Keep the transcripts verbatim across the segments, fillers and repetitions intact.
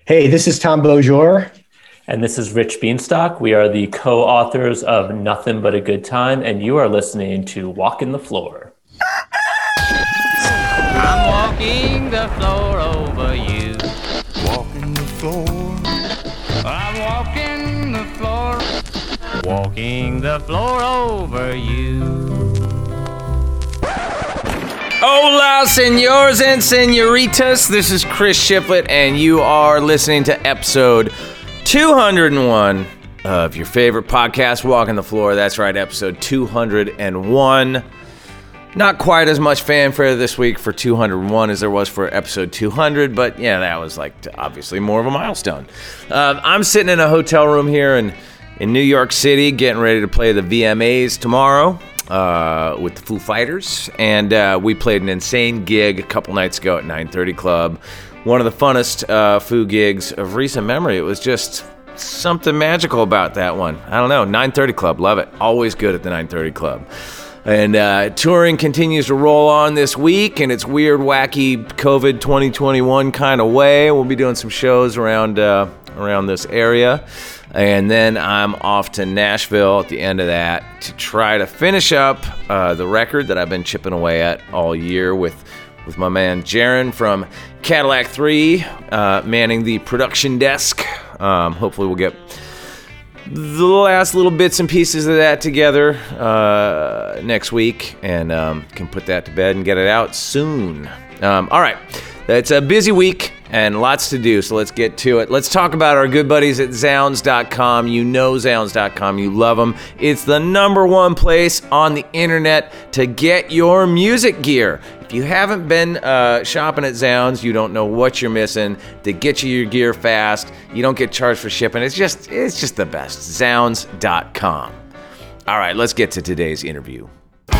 Hey, this is Tom Beaujour. And this is Rich Beanstalk. We are the co-authors of Nothing But a Good Time, and you are listening to Walking the Floor. I'm walking the floor over you. Walking the floor. I'm walking the floor. Walking the floor over you. Hola, senors and senoritas. This is Chris Shiflett, and you are listening to episode two hundred one of your favorite podcast, Walking the Floor. That's right, episode two hundred one. Not quite as much fanfare this week for two hundred one as there was for episode two hundred, but yeah, that was like obviously more of a milestone. Uh, I'm sitting in a hotel room here in, in New York City, getting ready to play the V M As tomorrow. Uh, with the Foo Fighters, and uh, we played an insane gig a couple nights ago at nine thirty Club. One of the funnest uh, Foo gigs of recent memory. It was just something magical about that one. I don't know, nine thirty Club, love it. Always good at the nine thirty Club. And uh, touring continues to roll on this week in its weird, wacky COVID twenty twenty-one kind of way. We'll be doing some shows around uh, around this area. And then I'm off to Nashville at the end of that to try to finish up uh, the record that I've been chipping away at all year with, with my man Jaron from Cadillac three, uh, manning the production desk. Um, hopefully we'll get the last little bits and pieces of that together uh, next week and um, can put that to bed and get it out soon. Um, all right, it's a busy week and lots to do, so let's get to it. Let's talk about our good buddies at Zounds dot com. You know Zounds dot com. You love them. It's the number one place on the internet to get your music gear. If you haven't been uh, shopping at Zounds, you don't know what you're missing. They get you your gear fast. You don't get charged for shipping. It's just, it's just the best. Zounds dot com. All right, let's get to today's interview.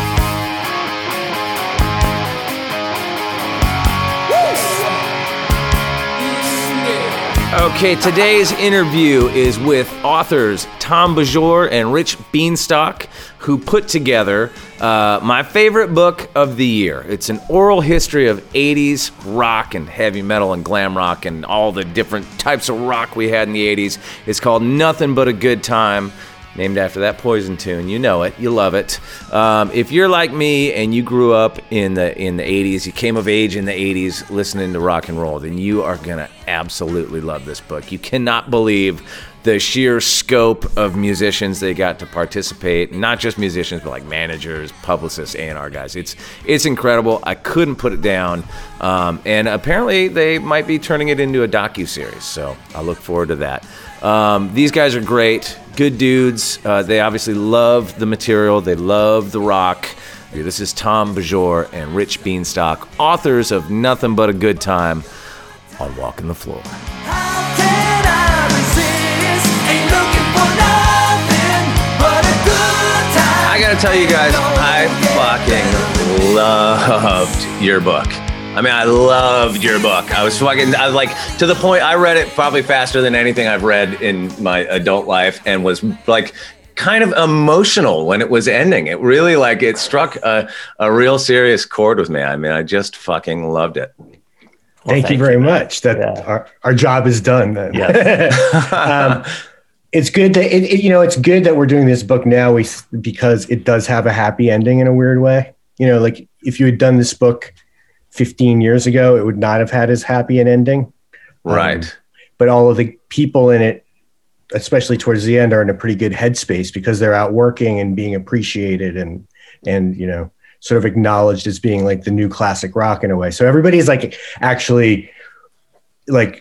Okay, today's interview is with authors Tom Beaujour and Rich Beanstalk, who put together uh, my favorite book of the year. It's an oral history of eighties rock and heavy metal and glam rock and all the different types of rock we had in the eighties. It's called Nothing But a Good Time, named after that Poison tune. You know it. You love it. Um, if you're like me and you grew up in the in the eighties, you came of age in the eighties listening to rock and roll, then you are going to absolutely love this book. You cannot believe the sheer scope of musicians they got to participate. Not just musicians, but like managers, publicists, A and R guys. It's it's incredible. I couldn't put it down. Um, and apparently they might be turning it into a docuseries, so I look forward to that. Um, these guys are great, good dudes. Uh, they obviously love the material. They love the rock. This is Tom Beaujour and Rich Beanstalk, authors of Nothing But a Good Time on Walking the Floor. How can I resist? Ain't looking for nothing but a good time. I gotta tell you guys, I fucking loved your book. I mean, I loved your book. I was fucking, I was like, to the point, I read it probably faster than anything I've read in my adult life and was like kind of emotional when it was ending. It really like, it struck a, a real serious chord with me. I mean, I just fucking loved it. Well, thank, thank you very you, much. That yeah. our, our job is done then. Yes. um, it's good that, it, it, you know, it's good that we're doing this book now we, because it does have a happy ending in a weird way. You know, like if you had done this book fifteen years ago, it would not have had as happy an ending. Right. Um, but all of the people in it, especially towards the end, are in a pretty good headspace because they're out working and being appreciated and, and, you know, sort of acknowledged as being like the new classic rock in a way. So everybody's like actually like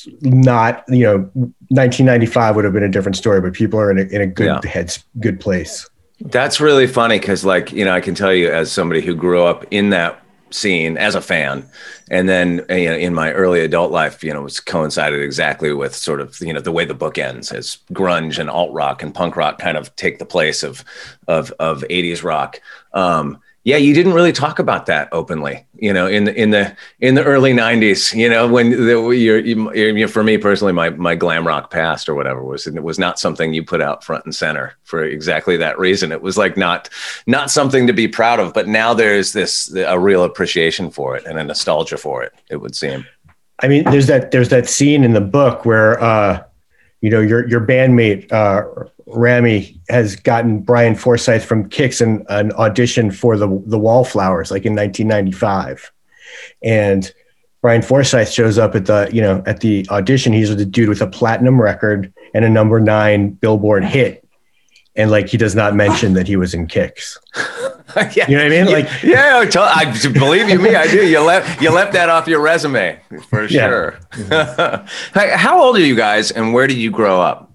not, you know, nineteen ninety-five would have been a different story, but people are in a, in a good yeah. head, good place. That's really funny. Cause like, you know, I can tell you as somebody who grew up in that scene as a fan, and then you know, in my early adult life, you know, it's coincided exactly with sort of, you know, the way the book ends as grunge and alt rock and punk rock kind of take the place of of of eighties rock. Um, yeah, you didn't really talk about that openly, you know, in the in the in the early nineties, you know, when the, you're, you're, for me personally, my my glam rock past or whatever was it was not something you put out front and center for exactly that reason. It was like not not something to be proud of. But now there's this a real appreciation for it and a nostalgia for it, it would seem. I mean, there's that there's that scene in the book where uh, you know your your bandmate uh, Rami has gotten Brian Forsyth from Kix an, an audition for the the Wallflowers, like in nineteen ninety-five, and Brian Forsyth shows up at the you know at the audition. He's the dude with a platinum record and a number nine Billboard hit, and like he does not mention that he was in Kix. Yeah. You know what I mean? Like, yeah, I, tell, I believe you me, I do. You left you left that off your resume for Yeah. sure. Hey, how old are you guys, and where did you grow up?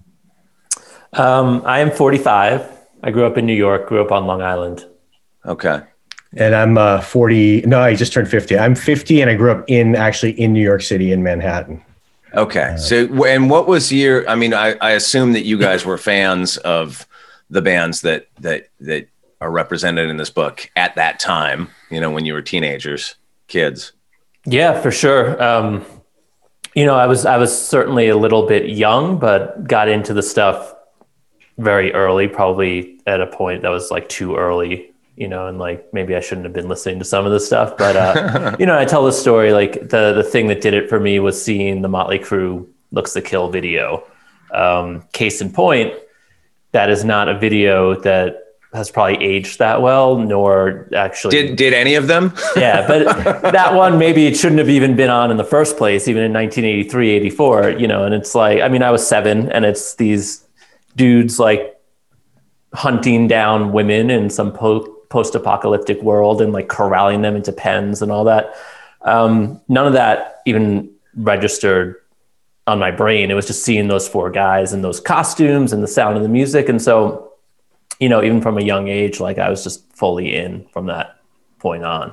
Um, I am forty-five. I grew up in New York, grew up on Long Island. Okay. and I'm uh, forty. No, I just turned fifty. I'm fifty, and I grew up in actually in New York City in Manhattan. Okay. So, and what was your? I mean, I, I assume that you guys were fans of the bands that that that are represented in this book at that time. You know, when you were teenagers, kids. Yeah, for sure. Um, you know, I was I was certainly a little bit young, but got into the stuff very early, probably at a point that was like too early, you know, and like maybe I shouldn't have been listening to some of this stuff. But, uh, you know, I tell the story, like the, the thing that did it for me was seeing the Motley Crue Looks to Kill video. Um, case in point, that is not a video that has probably aged that well, nor actually Did did any of them? yeah, but that one, maybe it shouldn't have even been on in the first place, even in nineteen eighty-three, eighty-four, you know, and it's like, I mean, I was seven, and it's these dudes like hunting down women in some po- post-apocalyptic world and like corralling them into pens and all that. Um, none of that even registered on my brain. It was just seeing those four guys and those costumes and the sound of the music. And so, you know, even from a young age, like I was just fully in from that point on.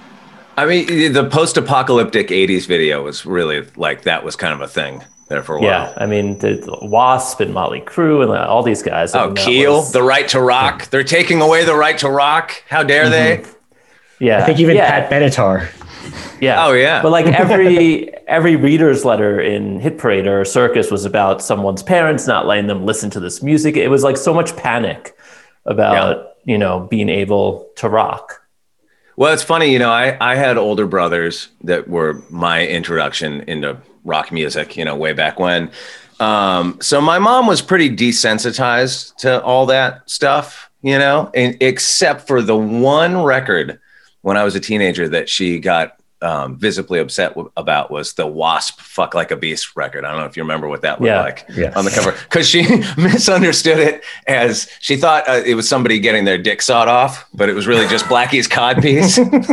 I mean, the post-apocalyptic eighties video was really like, that was kind of a thing there for a while. Yeah, I mean, the, the Wasp and Motley Crue and all these guys. I Oh, mean, that Keel, was- the right to rock. They're taking away the right to rock. How dare they? yeah, I think even yeah, Pat Benatar. yeah. Oh, yeah. But like every every reader's letter in Hit Parade or Circus was about someone's parents not letting them listen to this music. It was like so much panic about you know being able to rock. Well, it's funny, you know, I, I had older brothers that were my introduction into rock music, you know, way back when. Um, so my mom was pretty desensitized to all that stuff, you know, and, except for the one record when I was a teenager that she got um, visibly upset w- about was the Wasp Fuck Like a Beast record. I don't know if you remember what that looked Yeah. like Yes. on the cover, because she misunderstood it as she thought uh, it was somebody getting their dick sawed off, but it was really just Blackie's codpiece.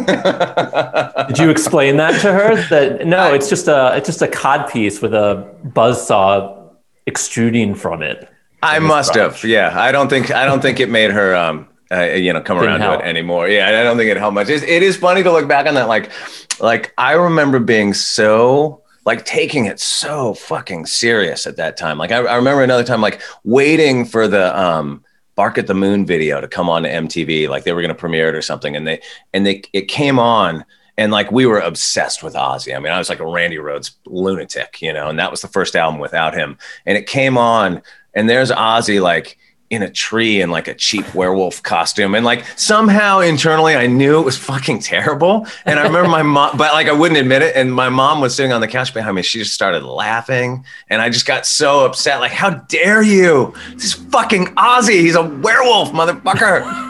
Did you explain that to her? That no, it's just a it's just a cod piece with a buzzsaw extruding from it. I must have. Yeah. I don't think, I don't think it made her, um, uh, you know, come Didn't around help. to it anymore. Yeah. I don't think it helped much. It's, it is funny to look back on that. Like, like I remember being so like taking it so fucking serious at that time. Like I, I remember another time, like waiting for the, um, Bark at the Moon video to come on to M T V. Like they were going to premiere it or something. And they, and they, it came on. And like, we were obsessed with Ozzy. I mean, I was like a Randy Rhoads lunatic, you know, and that was the first album without him. And it came on and there's Ozzy like in a tree in like a cheap werewolf costume. And like somehow internally I knew it was fucking terrible. And I remember my mom, but like I wouldn't admit it. And my mom was sitting on the couch behind me. She just started laughing. And I just got so upset. Like, how dare you? This is fucking Ozzy. He's a werewolf, motherfucker.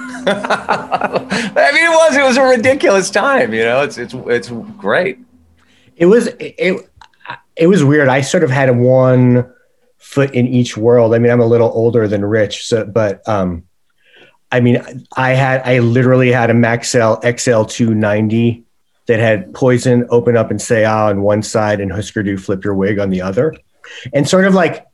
I mean, it was, it was a ridiculous time, you know, it's, it's, it's great. It was it, it was weird. I sort of had one foot in each world. I mean, I'm a little older than Rich, so but um, I mean, I had I literally had a Maxell X L two ninety that had Poison Open Up and Say Ah on one side and Husker Du Flip Your Wig on the other, and sort of like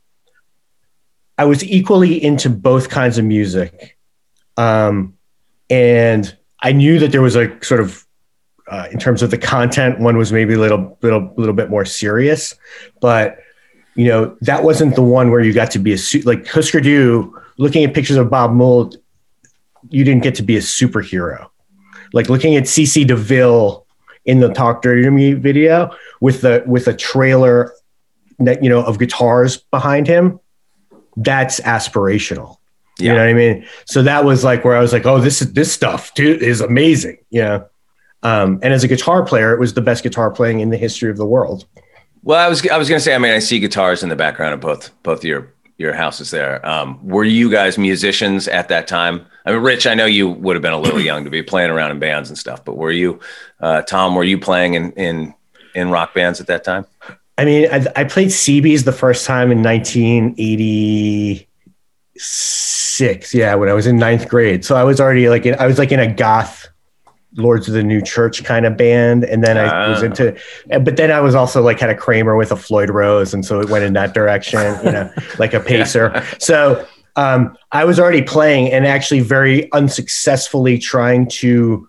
I was equally into both kinds of music, um, and I knew that there was a sort of Uh, in terms of the content, one was maybe a little, little, little bit more serious, but you know that wasn't the one where you got to be a su- like Husker Du. Looking at pictures of Bob Mould, you didn't get to be a superhero. Like looking at C C DeVille in the Talk Dirty to Me video with the with a trailer that you know of guitars behind him, that's aspirational. Yeah. You know what I mean? So that was like where I was like, oh, this is this stuff, dude, is amazing. You know. Um, and as a guitar player, it was the best guitar playing in the history of the world. Well, I was I was gonna say, I mean, I see guitars in the background of both both your your houses there. Um, were you guys musicians at that time? I mean, Rich, I know you would have been a little young to be playing around in bands and stuff, but were you, uh, Tom, were you playing in, in, in rock bands at that time? I mean, I, I played Seabees the first time in nineteen eighty-six. Yeah, when I was in ninth grade. So I was already like, in, I was like in a goth Lords of the New Church kind of band. And then I uh. was into, but then I was also like had a Kramer with a Floyd Rose. And so it went in that direction, you know, like a pacer. Yeah. So um, I was already playing and actually very unsuccessfully trying to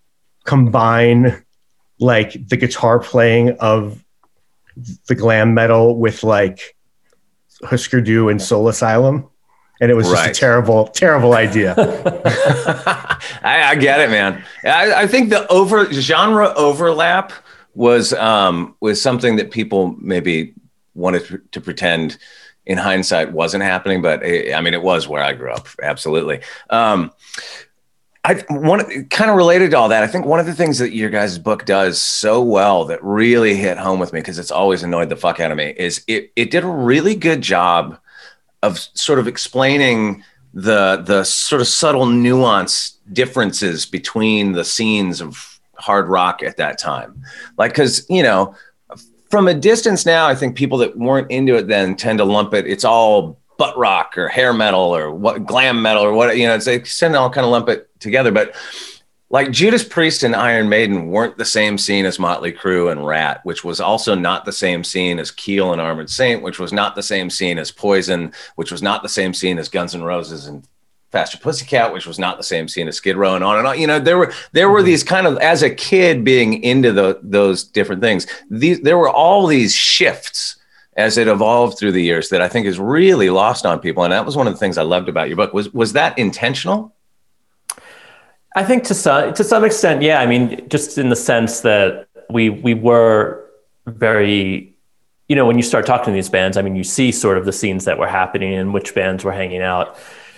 combine like the guitar playing of the glam metal with like Husker Du and Soul Asylum. And it was just right. a terrible, terrible idea. I, I get it, man. I, I think the over genre overlap was um, was something that people maybe wanted to, to pretend in hindsight wasn't happening, but it, I mean, it was where I grew up. Absolutely. Um, I one kind of related to all that. I think one of the things that your guys' book does so well that really hit home with me, because it's always annoyed the fuck out of me, is it it did a really good job of sort of explaining the the sort of subtle nuance differences between the scenes of hard rock at that time. Like, because, you know, from a distance now, I think people that weren't into it then tend to lump it. It's all butt rock or hair metal or what glam metal or what, you know, it's, they tend to all kind of lump it together. But like Judas Priest and Iron Maiden weren't the same scene as Motley Crue and Rat, which was also not the same scene as Keel and Armored Saint, which was not the same scene as Poison, which was not the same scene as Guns N' Roses and Faster Pussycat, which was not the same scene as Skid Row, and on and on. You know, there were there were these kind of, as a kid being into the, those different things, these, there were all these shifts as it evolved through the years that I think is really lost on people. And that was one of the things I loved about your book. Was was that intentional? I think to some to some extent, yeah. I mean, just in the sense that we we were very, you know, when you start talking to these bands, I mean, you see sort of the scenes that were happening and which bands were hanging out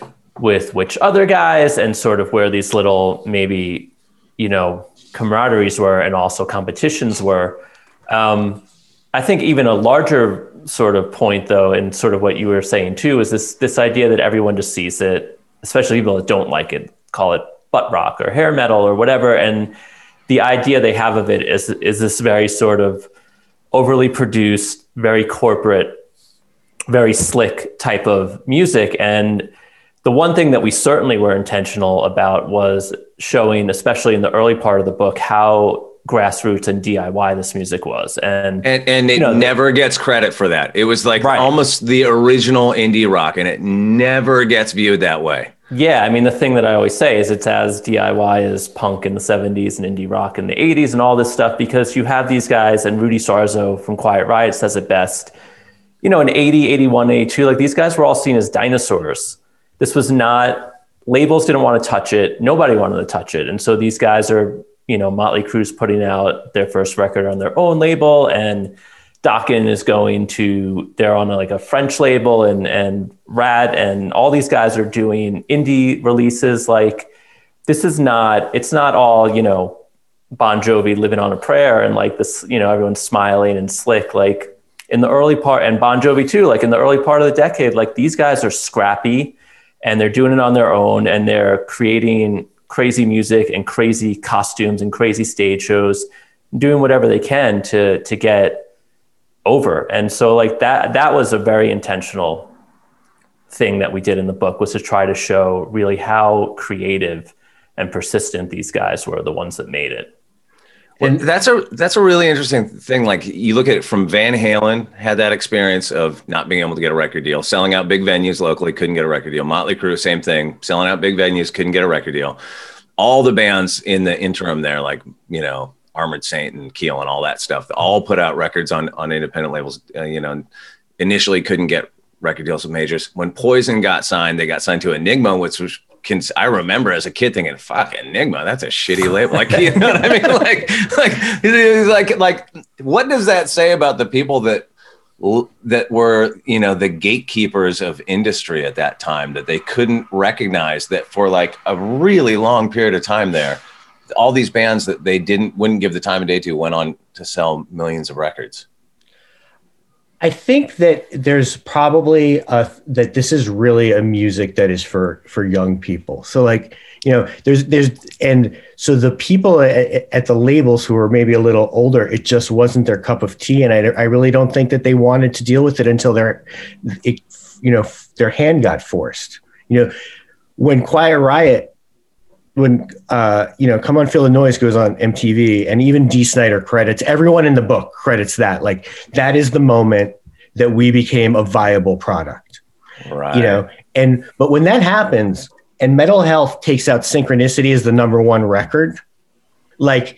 with which other guys, and sort of where these little maybe, you know, camaraderies were and also competitions were. Um, I think even a larger sort of point, though, and sort of what you were saying too, is this this idea that everyone just sees it, especially people that don't like it, call it butt rock or hair metal or whatever. And the idea they have of it is, is this very sort of overly produced, very corporate, very slick type of music. And the one thing that we certainly were intentional about was showing, especially in the early part of the book, how grassroots and D I Y this music was. And and, and it you know, never gets credit for that. It was like right. almost the original indie rock, and it never gets viewed that way. Yeah, I mean, the thing that I always say is it's as D I Y as punk in the seventies and indie rock in the eighties and all this stuff, because you have these guys, and Rudy Sarzo from Quiet Riot says it best, you know, in eighty, eighty-one, eighty-two, like these guys were all seen as dinosaurs. This was not, labels didn't want to touch it. Nobody wanted to touch it. And so these guys are, you know, Motley Crue's putting out their first record on their own label, and Dokken is going to, they're on a, like a French label, and, and Rat and all these guys are doing indie releases. Like, this is not, it's not all, you know, Bon Jovi Living on a Prayer and like this, you know, everyone's smiling and slick. Like in the early part, and Bon Jovi too, like in the early part of the decade, like these guys are scrappy and they're doing it on their own, and they're creating crazy music and crazy costumes and crazy stage shows, doing whatever they can to, to get over. And so like that, that was a very intentional thing that we did in the book, was to try to show really how creative and persistent these guys were, the ones that made it. And that's a, that's a really interesting thing. Like, you look at it from Van Halen, had that experience of not being able to get a record deal, selling out big venues locally, couldn't get a record deal. Motley Crue, same thing, selling out big venues, couldn't get a record deal. All the bands in the interim there, like, you know, Armored Saint and Keel and all that stuff, all put out records on, on independent labels, uh, you know, initially couldn't get record deals with majors. When Poison got signed, they got signed to Enigma, which was, can, I remember as a kid thinking, fuck, Enigma, that's a shitty label. Like, you know what I mean? Like, like, like, like, what does that say about the people that, that were, you know, the gatekeepers of industry at that time, that they couldn't recognize that for like a really long period of time there, all these bands that they didn't, wouldn't give the time of day to, went on to sell millions of records? I think that there's probably a, that this is really a music that is for for young people. So like, you know, there's there's and so the people at, at the labels who are maybe a little older, it just wasn't their cup of tea, and I I really don't think that they wanted to deal with it until their it, you know, their hand got forced. You know, when Quiet Riot, when uh, you know, Come On Feel the Noise goes on M T V, and even Dee Snider credits, everyone in the book credits that. Like, that is the moment that we became a viable product. Right. You know, and but when that happens and Metal Health takes out Synchronicity as the number one record, like,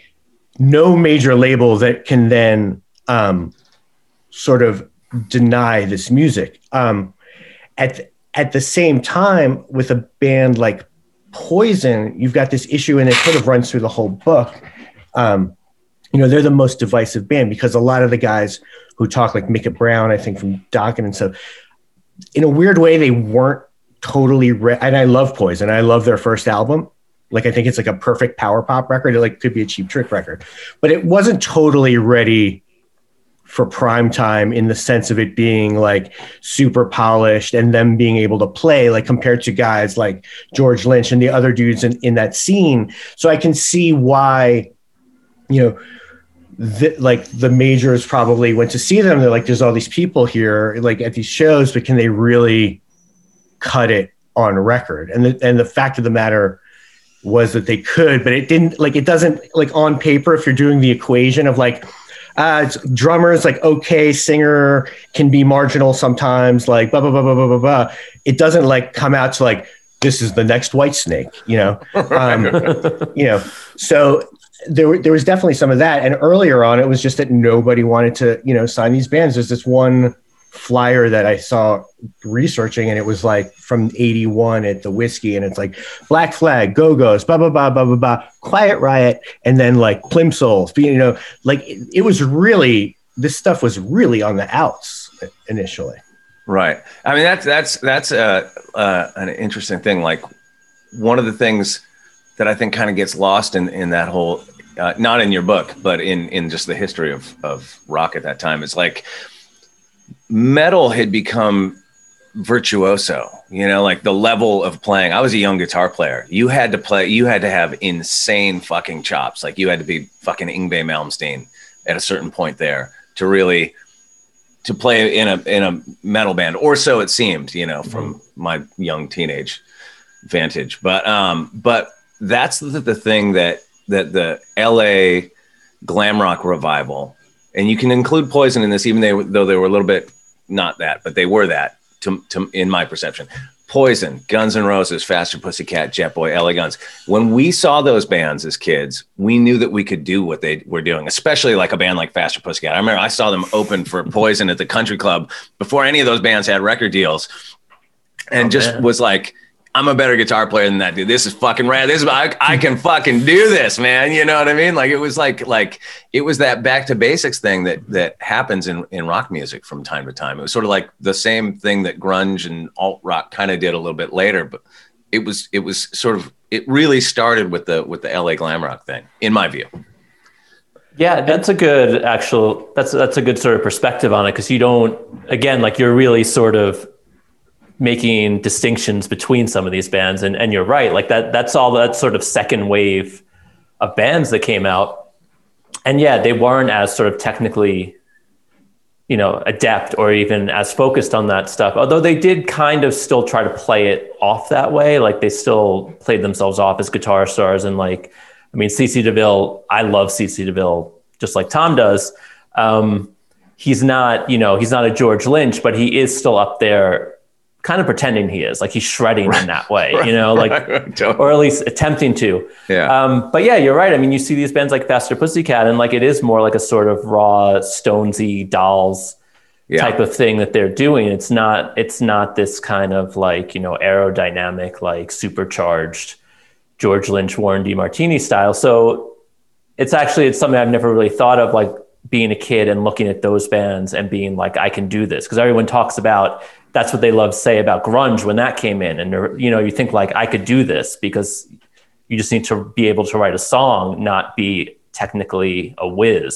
no major label that can then um, sort of deny this music. Um, at at the same time, with a band like Poison, you've got this issue, and it sort of runs through the whole book. Um, you know, they're the most divisive band because a lot of the guys who talk, like Mickett Brown, I think from Dokken and stuff, in a weird way, they weren't totally re- and I love Poison. I love their first album. Like, I think it's like a perfect power pop record. It like could be a Cheap Trick record, but it wasn't totally ready for prime time in the sense of it being like super polished and them being able to play, like, compared to guys like George Lynch and the other dudes in, in that scene. So I can see why, you know, the, like the majors probably went to see them. They're like, there's all these people here, like, at these shows, but can they really cut it on record? And the, and the fact of the matter was that they could, but it didn't, like, it doesn't, like, on paper, if you're doing the equation of like, uh, it's drummers, like, okay, singer can be marginal sometimes, like, blah, blah, blah, blah, blah, blah, blah. It doesn't like come out to like, this is the next Whitesnake, you know? Um, you know, so there, were- there was definitely some of that. And earlier on, it was just that nobody wanted to, you know, sign these bands. There's this one flyer that I saw researching, and it was like from eighty-one at the Whiskey, and it's like Black Flag, Go-Go's, blah, blah, blah, blah, blah, blah, Quiet Riot, and then like Plimsolls, you know, like it, it was really, this stuff was really on the outs initially. Right. I mean, that's, that's, that's uh, uh, an interesting thing. Like, one of the things that I think kind of gets lost in, in that whole, uh, not in your book, but in, in just the history of, of rock at that time, is like, metal had become virtuoso, you know, like the level of playing. I was a young guitar player. You had to play, you had to have insane fucking chops. Like, you had to be fucking Yngwie Malmsteen at a certain point there to really, to play in a, in a metal band, or so it seemed, you know, from mm-hmm. my young teenage vantage. But, um, but that's the, the thing that, that the L A glam rock revival, and you can include Poison in this, even they, though they were a little bit not that, but they were that to, to in my perception. Poison, Guns N' Roses, Faster Pussycat, Jet Boy, L A Guns. When we saw those bands as kids, we knew that we could do what they were doing, especially like a band like Faster Pussycat. I remember I saw them open for Poison at the Country Club before any of those bands had record deals, and oh, just man. was like, I'm a better guitar player than that dude. This is fucking rad. This is I, I can fucking do this, man. You know what I mean? Like, it was like like it was that back to basics thing that that happens in, in rock music from time to time. It was sort of like the same thing that grunge and alt rock kind of did a little bit later, but it was it was sort of it really started with the with the L A glam rock thing, in my view. Yeah, that's a good actual that's that's a good sort of perspective on it, because you don't, again, like, you're really sort of making distinctions between some of these bands, and, and you're right, like that that's all that sort of second wave of bands that came out, and yeah, they weren't as sort of technically, you know, adept or even as focused on that stuff, although they did kind of still try to play it off that way. Like, they still played themselves off as guitar stars, and like, I mean, C C DeVille, I love C C DeVille just like Tom does. Um, he's not, you know, he's not a George Lynch, but he is still up there kind of pretending he is, like, he's shredding right. in that way, right. you know, like, right. or at least attempting to. Yeah. Um, but yeah, you're right. I mean, you see these bands like Faster Pussycat, and like, it is more like a sort of raw Stonesy Dolls yeah. type of thing that they're doing. It's not, it's not this kind of like, you know, aerodynamic, like supercharged George Lynch, Warren DeMartini style. So it's actually, it's something I've never really thought of, like, being a kid and looking at those bands and being like, I can do this. Because everyone talks about, that's what they love to say about grunge when that came in. And, you know, you think like, I could do this, because you just need to be able to write a song, not be technically a whiz.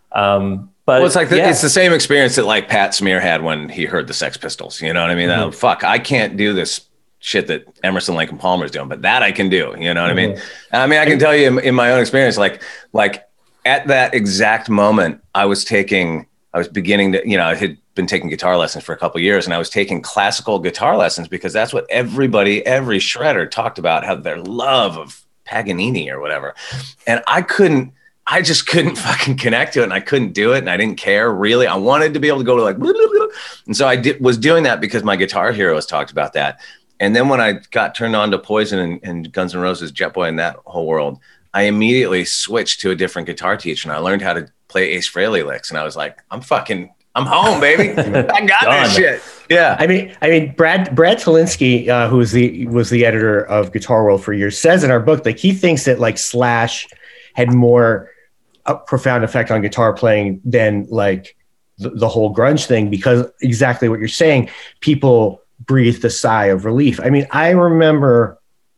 Um, but well, it's like the, yeah. it's the same experience that like Pat Smear had when he heard the Sex Pistols. You know what I mean? Mm-hmm. Uh, fuck, I can't do this shit that Emerson, Lake and Palmer is doing, but that I can do. You know what mm-hmm. I mean? I mean, I can tell you in, in my own experience, like like at that exact moment, I was taking, I was beginning to, you know, I had been taking guitar lessons for a couple of years, and I was taking classical guitar lessons because that's what everybody, every shredder talked about, how their love of Paganini or whatever. And I couldn't, I just couldn't fucking connect to it, and I couldn't do it, and I didn't care really. I wanted to be able to go to like, blah, blah, blah. And so I did, was doing that because my Guitar Heroes talked about that. And then when I got turned on to Poison and, and Guns N' Roses, Jet Boy, and that whole world, I immediately switched to a different guitar teacher, and I learned how to play Ace Frehley licks. And I was like, I'm fucking, I'm home, baby. I got this shit. Yeah. I mean, I mean, Brad Brad Talinsky, uh, who was the was the editor of Guitar World for years, says in our book like he thinks that like Slash had more a profound effect on guitar playing than like the, the whole grunge thing, because exactly what you're saying, people breathed a sigh of relief. I mean, I remember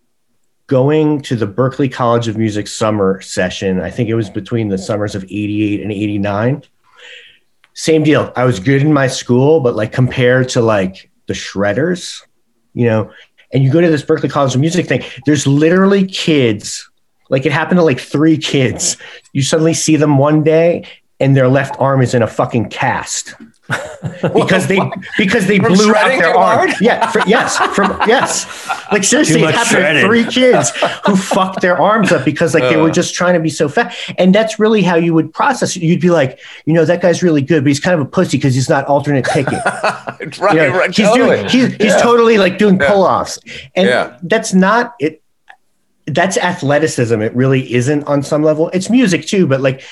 going to the Berklee College of Music summer session. I think it was between the summers of eighty-eight and eighty-nine. Same deal. I was good in my school, but like compared to like the shredders, you know, and you go to this Berklee College of Music thing, there's literally kids, like it happened to like three kids. You suddenly see them one day and their left arm is in a fucking cast. because they because they From blew out their arm. hard? Yeah, for, yes, from yes. Like seriously, Too it much happened to shredding. three kids who fucked their arms up because like they were just trying to be so fat. And that's really how you would process it. You'd be like, you know, that guy's really good, but he's kind of a pussy because he's not alternate picking. right, You know, right. he's Totally. doing he's, he's Yeah. totally like doing Yeah. pull-offs. And Yeah. that's not it. That's athleticism. It really isn't on some level. It's music too, but like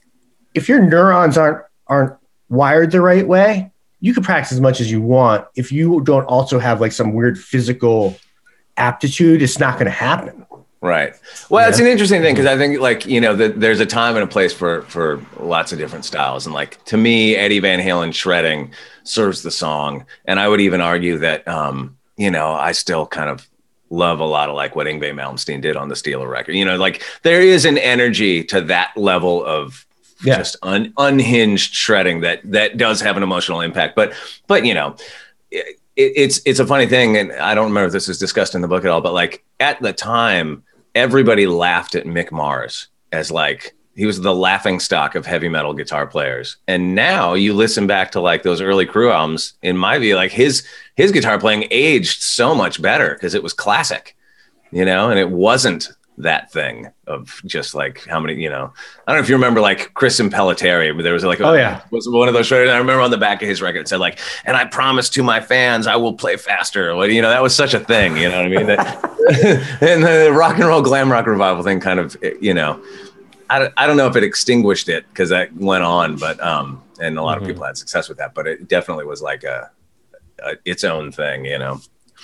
if your neurons aren't aren't wired the right way, you can practice as much as you want. If you don't also have like some weird physical aptitude, it's not going to happen. Right. Well, it's an interesting thing because I think like, you know, that there's a time and a place for, for lots of different styles. And like, to me, Eddie Van Halen shredding serves the song. And I would even argue that, um, you know, I still kind of love a lot of like what Yngwie Malmsteen did on the Steeler record. You know, like there is an energy to that level of Yeah. just un, unhinged shredding that, that does have an emotional impact. But, but, you know, it, it's, it's a funny thing. And I don't remember if this is discussed in the book at all, but like at the time, everybody laughed at Mick Mars as like, he was the laughing stock of heavy metal guitar players. And now you listen back to like those early Crew albums, in my view, like his, his guitar playing aged so much better because it was classic, you know, and it wasn't that thing of just like how many, you know, I don't know if you remember like Chris Impellitteri, but there was like, Oh, yeah. was one of those shredders. I remember on the back of his record, it said like, and I promise to my fans, I will play faster. Well, you know, that was such a thing, you know what I mean? That, and the rock and roll glam rock revival thing kind of, you know, I don't, I don't know if it extinguished it because that went on, but, um, and a lot Mm-hmm. of people had success with that, but it definitely was like a, a its own thing, you know?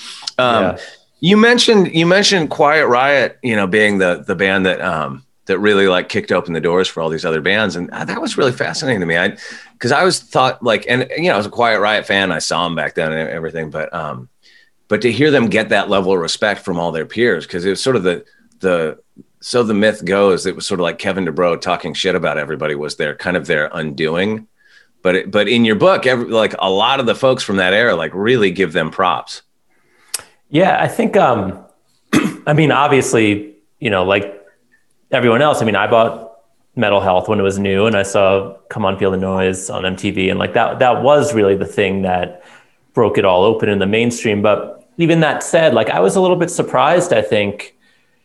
Um, Yeah. You mentioned you mentioned Quiet Riot, you know, being the the band that um, that really like kicked open the doors for all these other bands, and that was really fascinating to me. I because I always thought like, and you know, I was a Quiet Riot fan. I saw them back then and everything, but um, but to hear them get that level of respect from all their peers, because it was sort of the the so the myth goes, it was sort of like Kevin DuBrow talking shit about everybody was their kind of their undoing. But it, but in your book, every, like a lot of the folks from that era, like really give them props. Yeah, I think, um, I mean, obviously, you know, like everyone else, I mean, I bought Metal Health when it was new and I saw Come On Feel the Noise on M T V. And like that, that was really the thing that broke it all open in the mainstream. But even that said, like I was a little bit surprised, I think,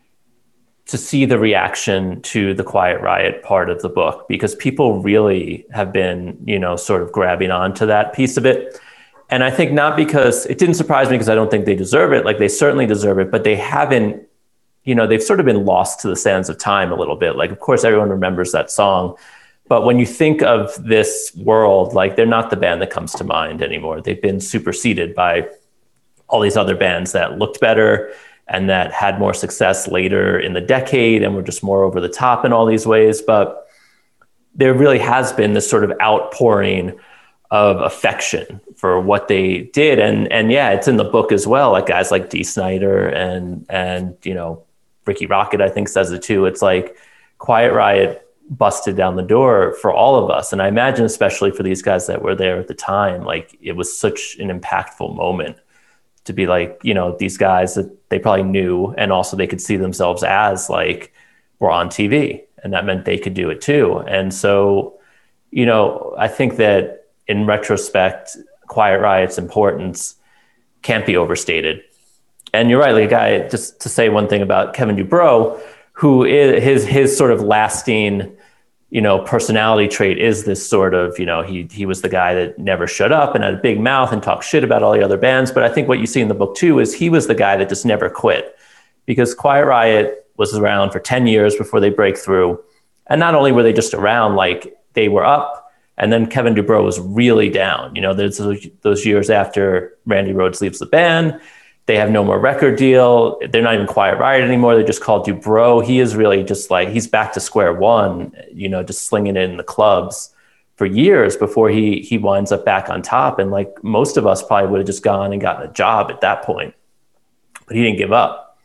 to see the reaction to the Quiet Riot part of the book, because people really have been, you know, sort of grabbing onto that piece of it. And I think not because it didn't surprise me because I don't think they deserve it. Like they certainly deserve it, but they haven't, you know, they've sort of been lost to the sands of time a little bit. Like, of course, everyone remembers that song, but when you think of this world, like they're not the band that comes to mind anymore. They've been superseded by all these other bands that looked better and that had more success later in the decade and were just more over the top in all these ways. But there really has been this sort of outpouring of affection for what they did. And, and yeah, it's in the book as well. Like guys like Dee Snider and, and, you know, Ricky Rocket, I think says it too. It's like Quiet Riot busted down the door for all of us. And I imagine, especially for these guys that were there at the time, like it was such an impactful moment to be like, you know, these guys that they probably knew, and also they could see themselves as like, were on T V, and that meant they could do it too. And so, you know, I think that in retrospect, Quiet Riot's importance can't be overstated. And you're right, like a guy, just to say one thing about Kevin DuBrow, who is his, his sort of lasting, you know, personality trait is this sort of, you know, he, he was the guy that never shut up and had a big mouth and talked shit about all the other bands. But I think what you see in the book too, is he was the guy that just never quit, because Quiet Riot was around for ten years before they break through. And not only were they just around, like they were up, and then Kevin DuBrow was really down. You know, there's those, those years after Randy Rhoads leaves the band. They have no more record deal. They're not even Quiet Riot anymore. They're just called DuBrow. He is really just like, he's back to square one, you know, just slinging it in the clubs for years before he he winds up back on top. And like most of us probably would have just gone and gotten a job at that point, but he didn't give up.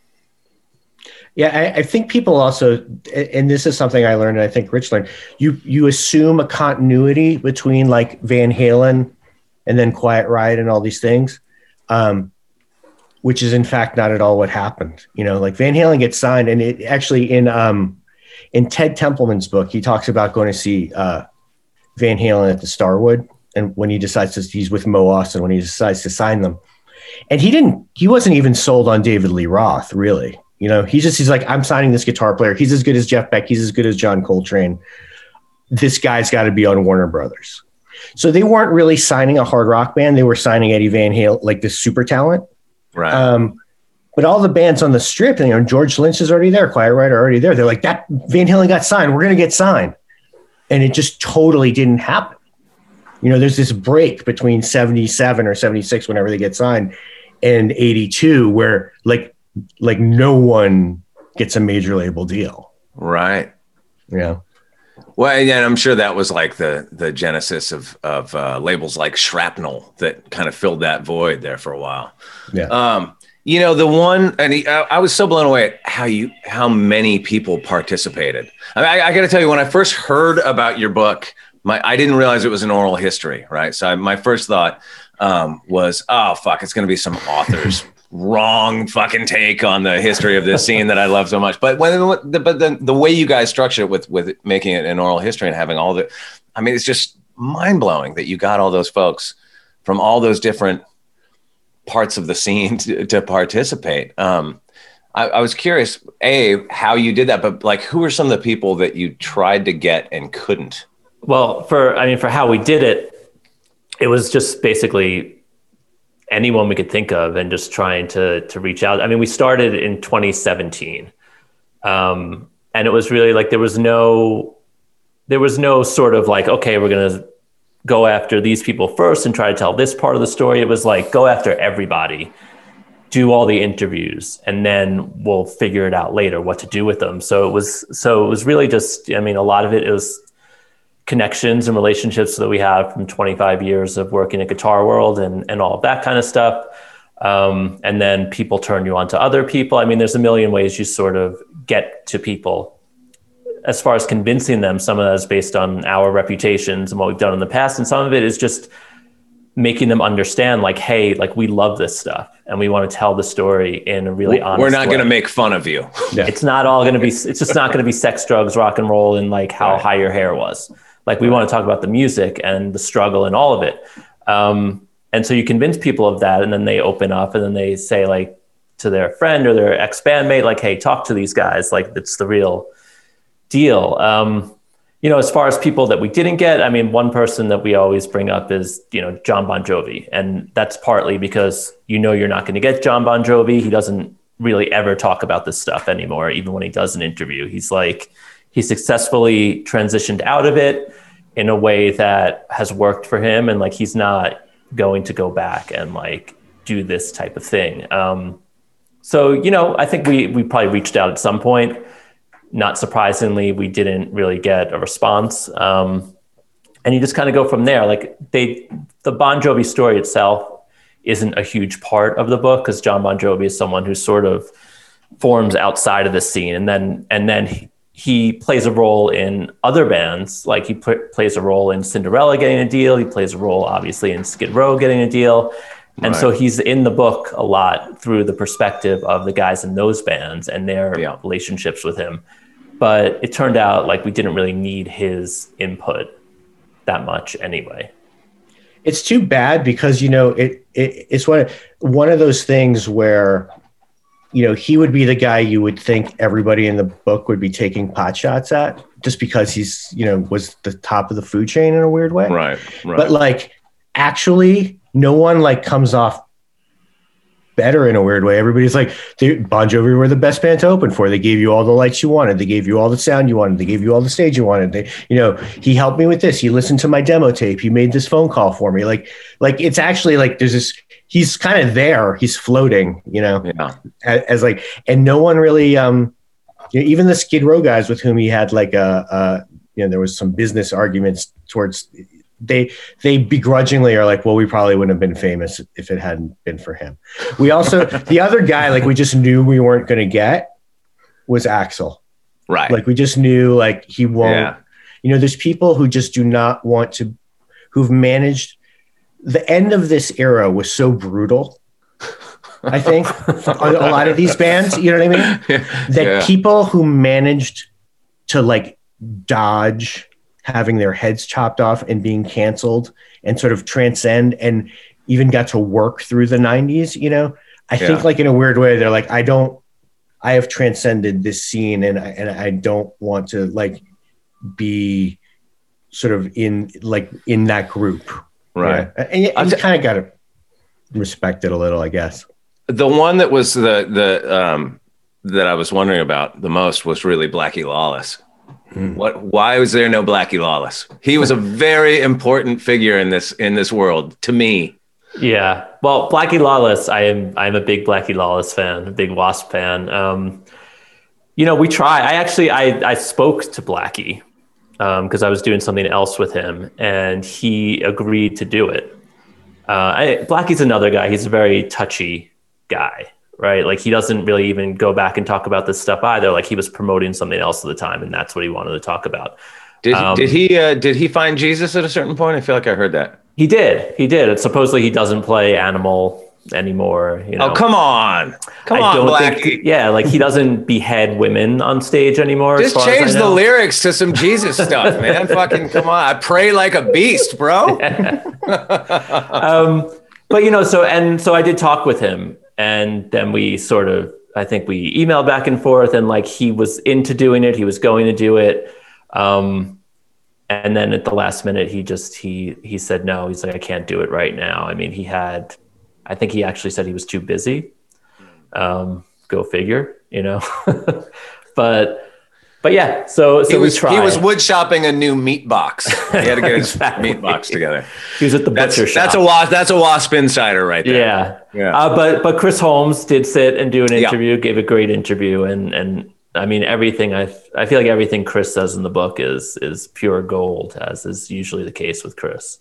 Yeah, I, I think people also, and this is something I learned, and I think Rich learned, you you assume a continuity between like Van Halen and then Quiet Riot and all these things. Um, which is in fact not at all what happened. You know, like Van Halen gets signed, and it actually in um, in Ted Templeman's book, he talks about going to see uh, Van Halen at the Starwood, and when he decides to, he's with Mo Austin when he decides to sign them, and he didn't, he wasn't even sold on David Lee Roth, really. You know, he just, he's like, I'm signing this guitar player. He's as good as Jeff Beck. He's as good as John Coltrane. This guy's got to be on Warner Brothers. So they weren't really signing a hard rock band. They were signing Eddie Van Halen, like this super talent. Right. Um, but all the bands on the strip, you know, George Lynch is already there, Quiet Riot are already there. They're like, that Van Halen got signed. We're going to get signed. And it just totally didn't happen. You know, there's this break between seventy-seven or seventy-six, whenever they get signed, and eighty-two, where like, like no one gets a major label deal. Right. Yeah. Well, yeah, I'm sure that was like the the genesis of of uh, labels like Shrapnel that kind of filled that void there for a while. Yeah. Um, you know, the one, and he, I, I was so blown away at how you how many people participated. I, mean, I, I got to tell you, when I first heard about your book, my I didn't realize it was an oral history, right? So I, my first thought um, was, oh fuck, it's going to be some authors. Wrong fucking take on the history of this scene that I love so much. But when, the, but the, the way you guys structure it with, with making it an oral history and having all the, I mean, it's just mind blowing that you got all those folks from all those different parts of the scene to, to participate. Um, I, I was curious, A, how you did that, but like, who are some of the people that you tried to get and couldn't? Well, for, I mean, for how we did it, it was just basically anyone we could think of and just trying to to reach out. I mean, we started in twenty seventeen. Um, and it was really like, there was no, there was no sort of like, okay, we're going to go after these people first and try to tell this part of the story. It was like, go after everybody, do all the interviews, and then we'll figure it out later what to do with them. So it was, so it was really just, I mean, a lot of it, it was connections and relationships that we have from twenty-five years of working in Guitar World and, and all of that kind of stuff. Um, and then people turn you on to other people. I mean, there's a million ways you sort of get to people. As far as convincing them, some of that is based on our reputations and what we've done in the past. And some of it is just making them understand, like, hey, like, we love this stuff and we want to tell the story in a really honest way. We're not going to make fun of you. Yeah. It's not all going to be, it's just not going to be sex, drugs, rock and roll, and like how Right. high your hair was. Like, we want to talk about the music and the struggle and all of it. Um, and so you convince people of that, and then they open up and then they say, like, to their friend or their ex-bandmate, like, hey, talk to these guys. Like, it's the real deal. Um, you know, as far as people that we didn't get, I mean, one person that we always bring up is, you know, John Bon Jovi. And that's partly because, you know, you're not going to get John Bon Jovi. He doesn't really ever talk about this stuff anymore. Even when he does an interview, he's like, he successfully transitioned out of it in a way that has worked for him. And like, he's not going to go back and like do this type of thing. Um, so, you know, I think we, we probably reached out at some point. Not surprisingly, we didn't really get a response. Um, and you just kind of go from there. Like, they, the Bon Jovi story itself isn't a huge part of the book, because John Bon Jovi is someone who sort of forms outside of the scene. And then, and then he, he plays a role in other bands. Like he p- plays a role in Cinderella getting a deal. He plays a role, obviously, in Skid Row getting a deal. And right. so he's in the book a lot through the perspective of the guys in those bands and their yeah. relationships with him. But it turned out like we didn't really need his input that much anyway. It's too bad because, you know, it, it it's one, one of those things where, you know, he would be the guy you would think everybody in the book would be taking pot shots at just because he's, you know, was the top of the food chain in a weird way. Right. right. But like, actually, no one like comes off better in a weird way. Everybody's like, Bon Jovi were the best band to open for. They gave you all the lights you wanted. They gave you all the sound you wanted. They gave you all the stage you wanted. They, you know, he helped me with this. He listened to my demo tape. He made this phone call for me. Like, like it's actually like there's this. He's kind of there. He's floating. You know, yeah. as, as like, and no one really. Um, you know, even the Skid Row guys with whom he had like a, a you know, there was some business arguments towards. They they begrudgingly are like, well, we probably wouldn't have been famous if it hadn't been for him. We also the other guy like we just knew we weren't going to get was Axl. Right. Like we just knew like he won't. Yeah. You know, there's people who just do not want to, who've managed. The end of this era was so brutal. I think a lot of these bands, you know what I mean? Yeah. That yeah. people who managed to like dodge having their heads chopped off and being canceled and sort of transcend and even got to work through the nineties, you know, I yeah. think like in a weird way, they're like, I don't, I have transcended this scene and I, and I don't want to like be sort of in like in that group. Right. Yeah. And, and you kind of got to respect it a little, I guess. The one that was the, the, um, that I was wondering about the most was really Blackie Lawless. What? Why was there no Blackie Lawless? He was a very important figure in this in this world to me. Yeah. Well, Blackie Lawless, I am I'm a big Blackie Lawless fan, a big Wasp fan. Um, you know, we try. I actually I I spoke to Blackie because um, I was doing something else with him, and he agreed to do it. Uh, I, Blackie's another guy. He's a very touchy guy. Right. Like he doesn't really even go back and talk about this stuff either. Like he was promoting something else at the time and that's what he wanted to talk about. Did, um, did he, uh, did he find Jesus at a certain point? I feel like I heard that. He did. He did. And supposedly he doesn't play Animal anymore. You know? Oh, come on. Come I on, don't Blackie. think, yeah. Like he doesn't behead women on stage anymore. Just change the lyrics to some Jesus stuff, man. Fucking come on. I pray like a beast, bro. um, but you know, so, and so I did talk with him. And then we sort of, I think we emailed back and forth and like he was into doing it. He was going to do it. Um, and then at the last minute, he just, he, he said, no, he's like, I can't do it right now. I mean, he had, I think he actually said he was too busy. Um, go figure, you know, but, but yeah, so, so he was, we tried. He was wood shopping a new meat box. He had to get his exactly. meat box together. He was at the that's, butcher shop. That's a wasp. That's a Wasp insider right there. Yeah. Yeah. Uh, but, but Chris Holmes did sit and do an interview, yeah. gave a great interview. And, and I mean, everything I, I feel like everything Chris says in the book is, is pure gold, as is usually the case with Chris.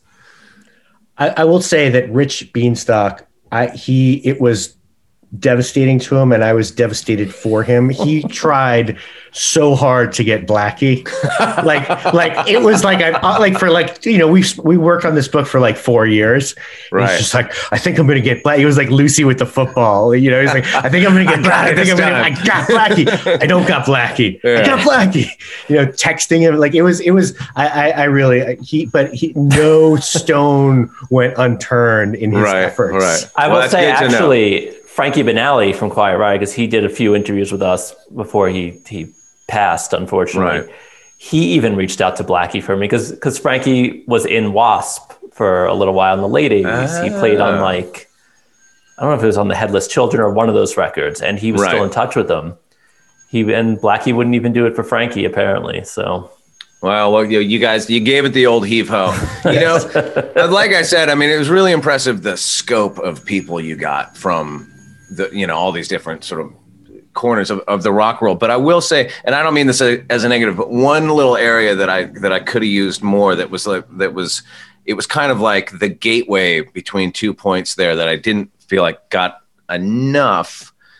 I, I will say that Rich Beanstalk, I, he, it was devastating to him and I was devastated for him. He tried so hard to get Blackie. like like it was like I like for like you know we we worked on this book for like four years. Right. He's just like I think I'm gonna get Blackie. He was like Lucy with the football. You know he's like I think I'm gonna get Blackie. I think I'm gonna I got Blackie. I don't got Blackie. Yeah. I got Blackie. You know texting him like it was it was I I, I really he but he no stone went unturned in his right, efforts. Right. I will well, say actually. Frankie Banali from Quiet Riot, because he did a few interviews with us before he he passed, unfortunately. Right. He even reached out to Blackie for me because because Frankie was in Wasp for a little while in the late eighties. Ah. He played on like, I don't know if it was on the Headless Children or one of those records, and he was right. still in touch with them. He and Blackie wouldn't even do it for Frankie, apparently. So. Well, well, you guys, you gave it the old heave ho. You know, like I said, I mean, it was really impressive the scope of people you got from the, you know, all these different sort of corners of, of the rock world. But I will say, and I don't mean this as a negative, but one little area that I that I could have used more that was like that was it was kind of like the gateway between two points there that I didn't feel like got enough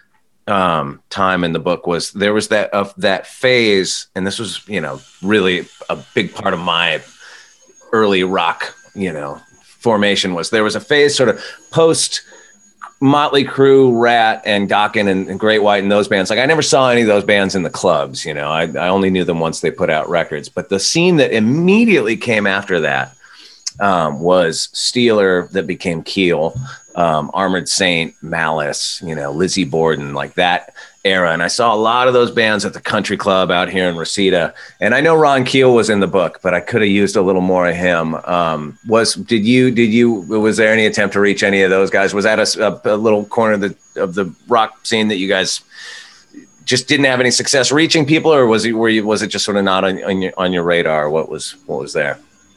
um, time in the book was there was that of that phase, and this was, you know, really a big part of my early rock, you know, formation was there was a phase sort of post Motley Crue, Rat, and Dokken and, and Great White and those bands. Like I never saw any of those bands in the clubs, you know, I, I only knew them once they put out records, but the scene that immediately came after that um, was Steeler, that became Keel, um, Armored Saint, Malice, you know, Lizzie Borden, like that era. And I saw a lot of those bands at the country club out here in Reseda. And I know Ron Keel was in the book, but I could have used a little more of him. Um, was, did you, did you, was there any attempt to reach any of those guys? Was that a, a, a little corner of the, of the rock scene that you guys just didn't have any success reaching people, or was it, were you, was it just sort of not on, on your, on your radar? What was, what was there?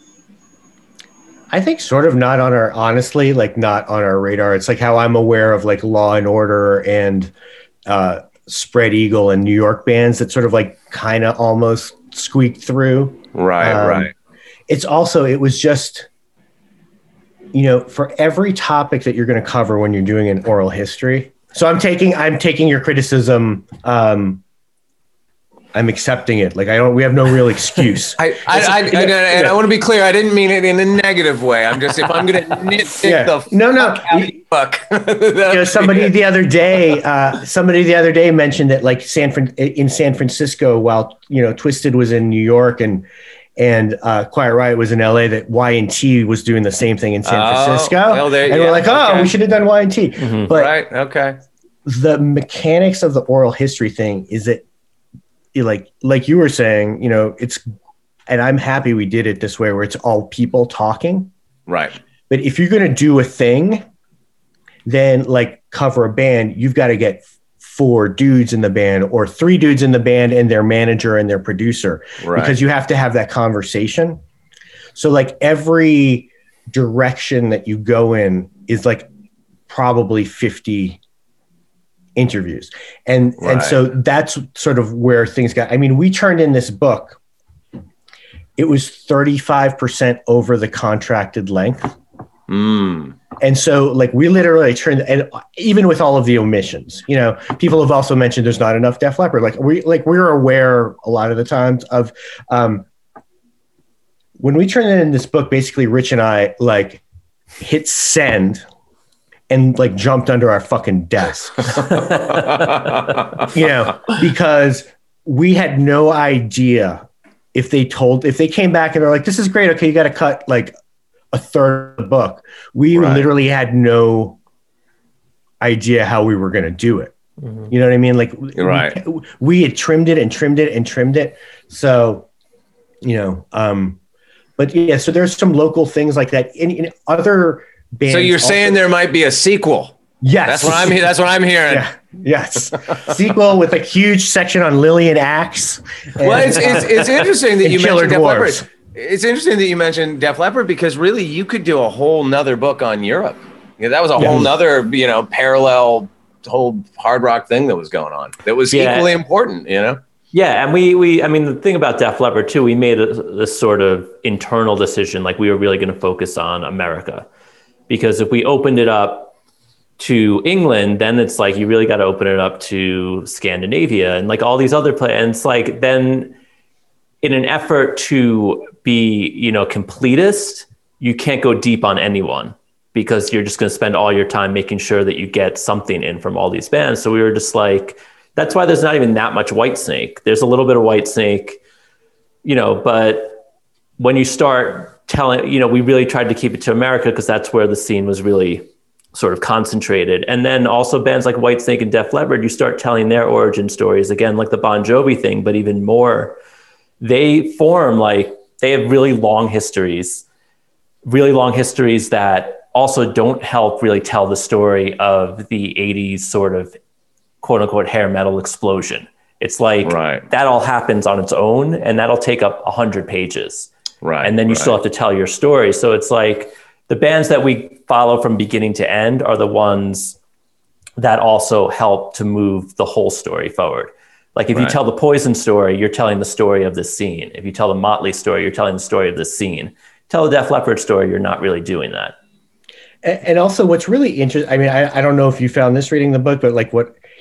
I think sort of not on our, honestly, like not on our radar. It's like how I'm aware of like Law and Order and uh, Spread Eagle and New York bands that sort of like kind of almost squeaked through. Right, um, right. It's also, it was just, you know, for every topic that you're going to cover when you're doing an oral history. So I'm taking, I'm taking your criticism. Um, I'm accepting it. Like I don't, we have no real excuse. I, I, I, I, I, and I want to be clear. I didn't mean it in a negative way. I'm just, if I'm going to nitpick Yeah. the No, no. fuck out of the book. You know, somebody the other day, uh, somebody the other day mentioned that like San Fran in San Francisco, while, you know, Twisted was in New York and, and uh, Quiet Riot was in L A, that Y and T was doing the same thing in San Oh, Francisco. well, there- and yeah, we're like, oh, okay. we should have done Y and T. Mhm. But Right. Okay. the mechanics of the oral history thing is that, like like you were saying, you know, it's, and I'm happy we did it this way where it's all people talking. Right. But if you're going to do a thing, then like cover a band, you've got to get four dudes in the band or three dudes in the band and their manager and their producer, Right. because you have to have that conversation. So like every direction that you go in is like probably fifty interviews. And, Right. and so that's sort of where things got, I mean, we turned in this book, it was thirty-five percent over the contracted length. Mm. And so like we literally turned, and even with all of the omissions, you know, people have also mentioned there's not enough Def Leppard. Like we, like we're aware a lot of the times of, um, when we turned in this book, basically Rich and I like hit send and like jumped under our fucking desks, you know, because we had no idea if they told, if they came back and they're like, this is great. Okay. You got to cut like a third of the book. We Right. literally had no idea how we were going to do it. Mhm. You know what I mean? Like Right. we, we had trimmed it and trimmed it and trimmed it. So, you know, um, but yeah, so there's some local things like that in, in other bands. So you're also- saying there might be a sequel? Yes. That's what I'm. he- That's what I'm hearing. Yeah. Yes. Sequel with a huge section on Lillian Axe. and- Well, it's, it's, it's interesting that And you Killer mentioned Def Dwarfs. Leppard. It's interesting that you mentioned Def Leppard because really you could do a whole nother book on Europe. Yeah, that was a Yeah. whole nother, you know, parallel whole hard rock thing that was going on. That was Yeah. equally important, you know? Yeah, and we we I mean the thing about Def Leppard too, we made a, this sort of internal decision, like we were really going to focus on America, because if we opened it up to England, then it's like you really got to open it up to Scandinavia and like all these other places. And it's like then in an effort to be, you know, completist, you can't go deep on anyone because you're just going to spend all your time making sure that you get something in from all these bands. So we were just like, that's why there's not even that much Whitesnake. There's a little bit of Whitesnake, you know, but when you start telling, you know, we really tried to keep it to America because that's where the scene was really sort of concentrated. And then also bands like Whitesnake and Def Leppard, you start telling their origin stories, again, like the Bon Jovi thing, but even more. They form like, they have really long histories, really long histories that also don't help really tell the story of the eighties sort of quote unquote hair metal explosion. It's like Right. that all happens on its own and that'll take up a hundred pages. Right. And then you right. still have to tell your story. So it's like the bands that we follow from beginning to end are the ones that also help to move the whole story forward. Like if you Right. tell the Poison story, you're telling the story of this scene. If you tell the Motley story, you're telling the story of this scene. Tell the Def Leppard story, you're not really doing that. And and also what's really interesting, I mean, I, I don't know if you found this reading the book, but like what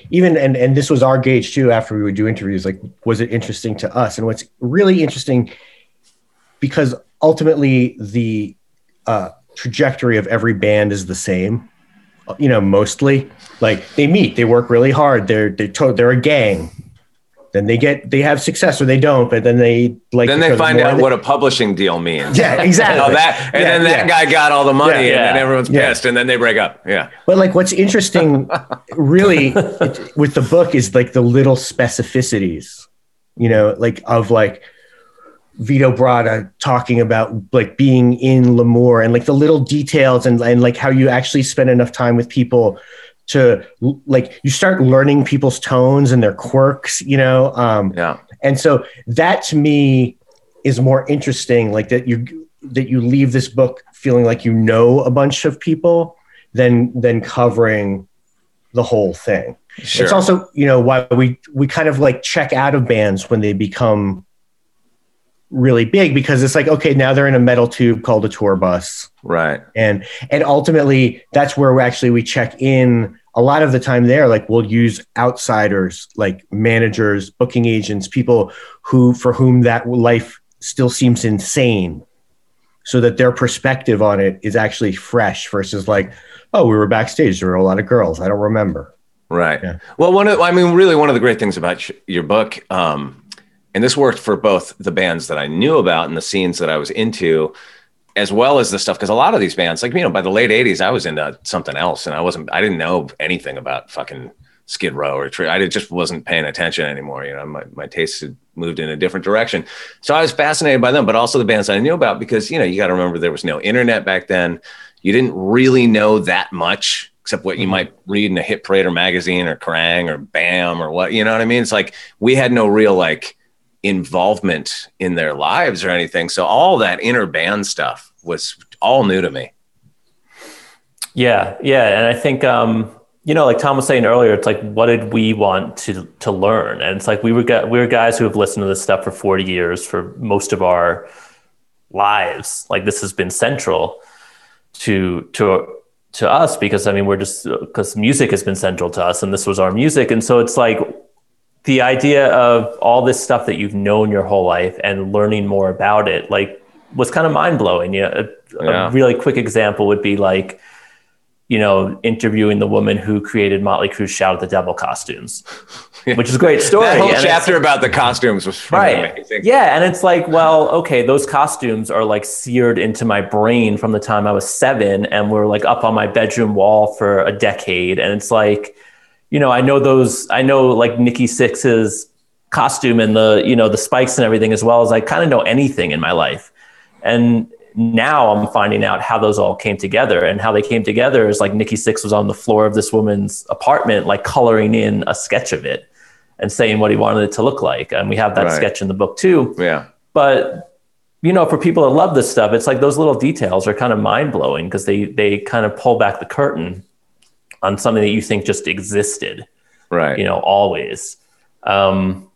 even, and, and this was our gauge too, after we would do interviews, like, was it interesting to us? And what's really interesting, because ultimately the uh, trajectory of every band is the same, you know, mostly like they meet, they work really hard. They're, they're, to- they're a gang. Then they get, they have success or they don't, but then they like, Then they find out what a publishing deal means. Yeah, exactly. Oh, that, and Yeah, then that yeah. guy got all the money, Yeah, and then yeah. everyone's Yeah. pissed, and then they break up. Yeah. But like, what's interesting, really, it- with the book is like the little specificities, you know, like of like Vito Bratta talking about like being in L'Amour and like the little details and and like how you actually spend enough time with people to like you start learning people's tones and their quirks, you know. Um, Yeah. And so that to me is more interesting, like that you that you leave this book feeling like you know a bunch of people than than covering the whole thing. Sure. It's also, you know, why we we kind of like check out of bands when they become really big, because it's like, okay, now they're in a metal tube called a tour bus. Right. And and ultimately that's where we actually we check in a lot of the time there. Like we'll use outsiders like managers, booking agents, people who for whom that life still seems insane, so that their perspective on it is actually fresh versus like, oh, we were backstage, there were a lot of girls, I don't remember. Right. Yeah. Well, one of, I mean, really one of the great things about sh- your book, um, and this worked for both the bands that I knew about and the scenes that I was into, as well as the stuff. Cause a lot of these bands, like, you know, by the late eighties, I was into something else and I wasn't, I didn't know anything about fucking Skid Row or Tri- I did- just wasn't paying attention anymore. You know, my, my tastes had moved in a different direction. So I was fascinated by them, but also the bands I knew about, because, you know, you got to remember there was no internet back then. You didn't really know that much, except what you might read in a Hit Parader magazine or Kerrang or BAM or what, you know what I mean? It's like, we had no real like involvement in their lives or anything. So all that inner band stuff was all new to me. Yeah, yeah, and I think um, you know, like Tom was saying earlier, it's like, what did we want to to learn? And it's like we were gu- we were guys who have listened to this stuff for forty years, for most of our lives. Like this has been central to to to us, because I mean we're just because music has been central to us, and this was our music, and so it's like the idea of all this stuff that you've known your whole life and learning more about it, like, was kind of mind blowing. You know, a, Yeah. a really quick example would be like, you know, interviewing the woman who created Motley Crue's Shout at the Devil costumes, which is a great story. That whole And it's- chapter about the costumes was fucking Right. amazing. Yeah. And it's like, well, okay, those costumes are like seared into my brain from the time I was seven, and were like up on my bedroom wall for a decade. And it's like, you know, I know those, I know like Nikki Sixx's costume and the, you know, the spikes and everything, as well as I kind of know anything in my life. And now I'm finding out how those all came together, and how they came together is like Nikki Sixx was on the floor of this woman's apartment, like coloring in a sketch of it and saying what he wanted it to look like. And we have that Right. sketch in the book too. Yeah. But, you know, for people that love this stuff, it's like those little details are kind of mind blowing, because they, they kind of pull back the curtain on something that you think just existed, Right. you know, always. Um,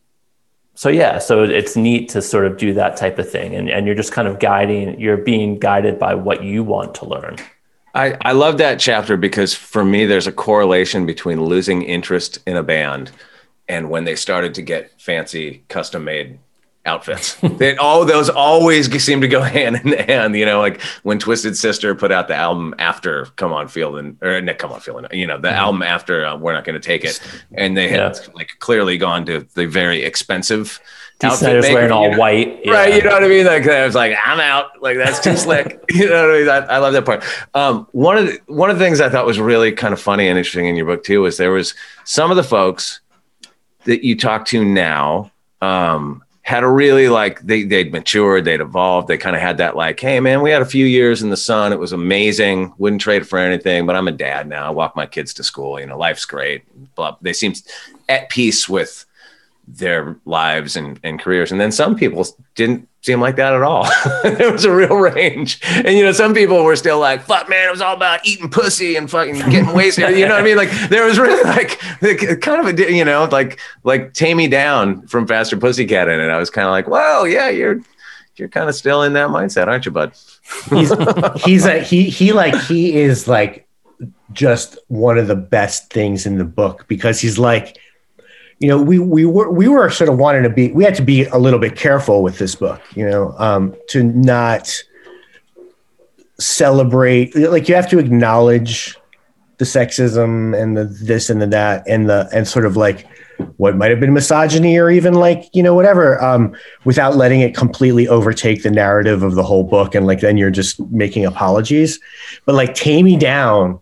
so yeah, so it's neat to sort of do that type of thing. And, and you're just kind of guiding, you're being guided by what you want to learn. I, I love that chapter, because for me, there's a correlation between losing interest in a band and when they started to get fancy custom made outfits. They, all those always seem to go hand in hand, you know, like when Twisted Sister put out the album after Come On Feelin', or Nick Come On Feelin', you know, the mm-hmm. album after uh, We're Not Gonna Take It. And they had yeah. like clearly gone to the very expensive Dee Snider's maker, wearing all you know? white. Yeah. Right, you know what I mean? Like I was like, I'm out. Like that's too slick. You know what I mean? I, I love that part. Um, one of the, one of the things I thought was really kind of funny and interesting in your book too was there was some of the folks that you talk to now um, had a really like they they'd matured, they'd evolved, they kind of had that like, hey man, we had a few years in the sun, it was amazing, wouldn't trade it for anything, but I'm a dad now, I walk my kids to school, you know, life's great. Blah. They seem at peace with their lives and, and careers. And then some people didn't seem like that at all. There was a real range. And, you know, some people were still like, fuck, man, it was all about eating pussy and fucking getting wasted. You know what I mean? Like there was really like kind of a, you know, like, like Tame Me Down from Faster Pussycat in it. I was kind of like, well, yeah, you're, you're kind of still in that mindset, aren't you, bud? he's, he's a, he, he like, he is like just one of the best things in the book, because he's like, you know, we we were we were sort of wanting to be, we had to be a little bit careful with this book, you know, um, to not celebrate, like you have to acknowledge the sexism and the this and the that and the and sort of like what might have been misogyny or even like, you know, whatever, um, without letting it completely overtake the narrative of the whole book. And like, then you're just making apologies. But like Tame Me Down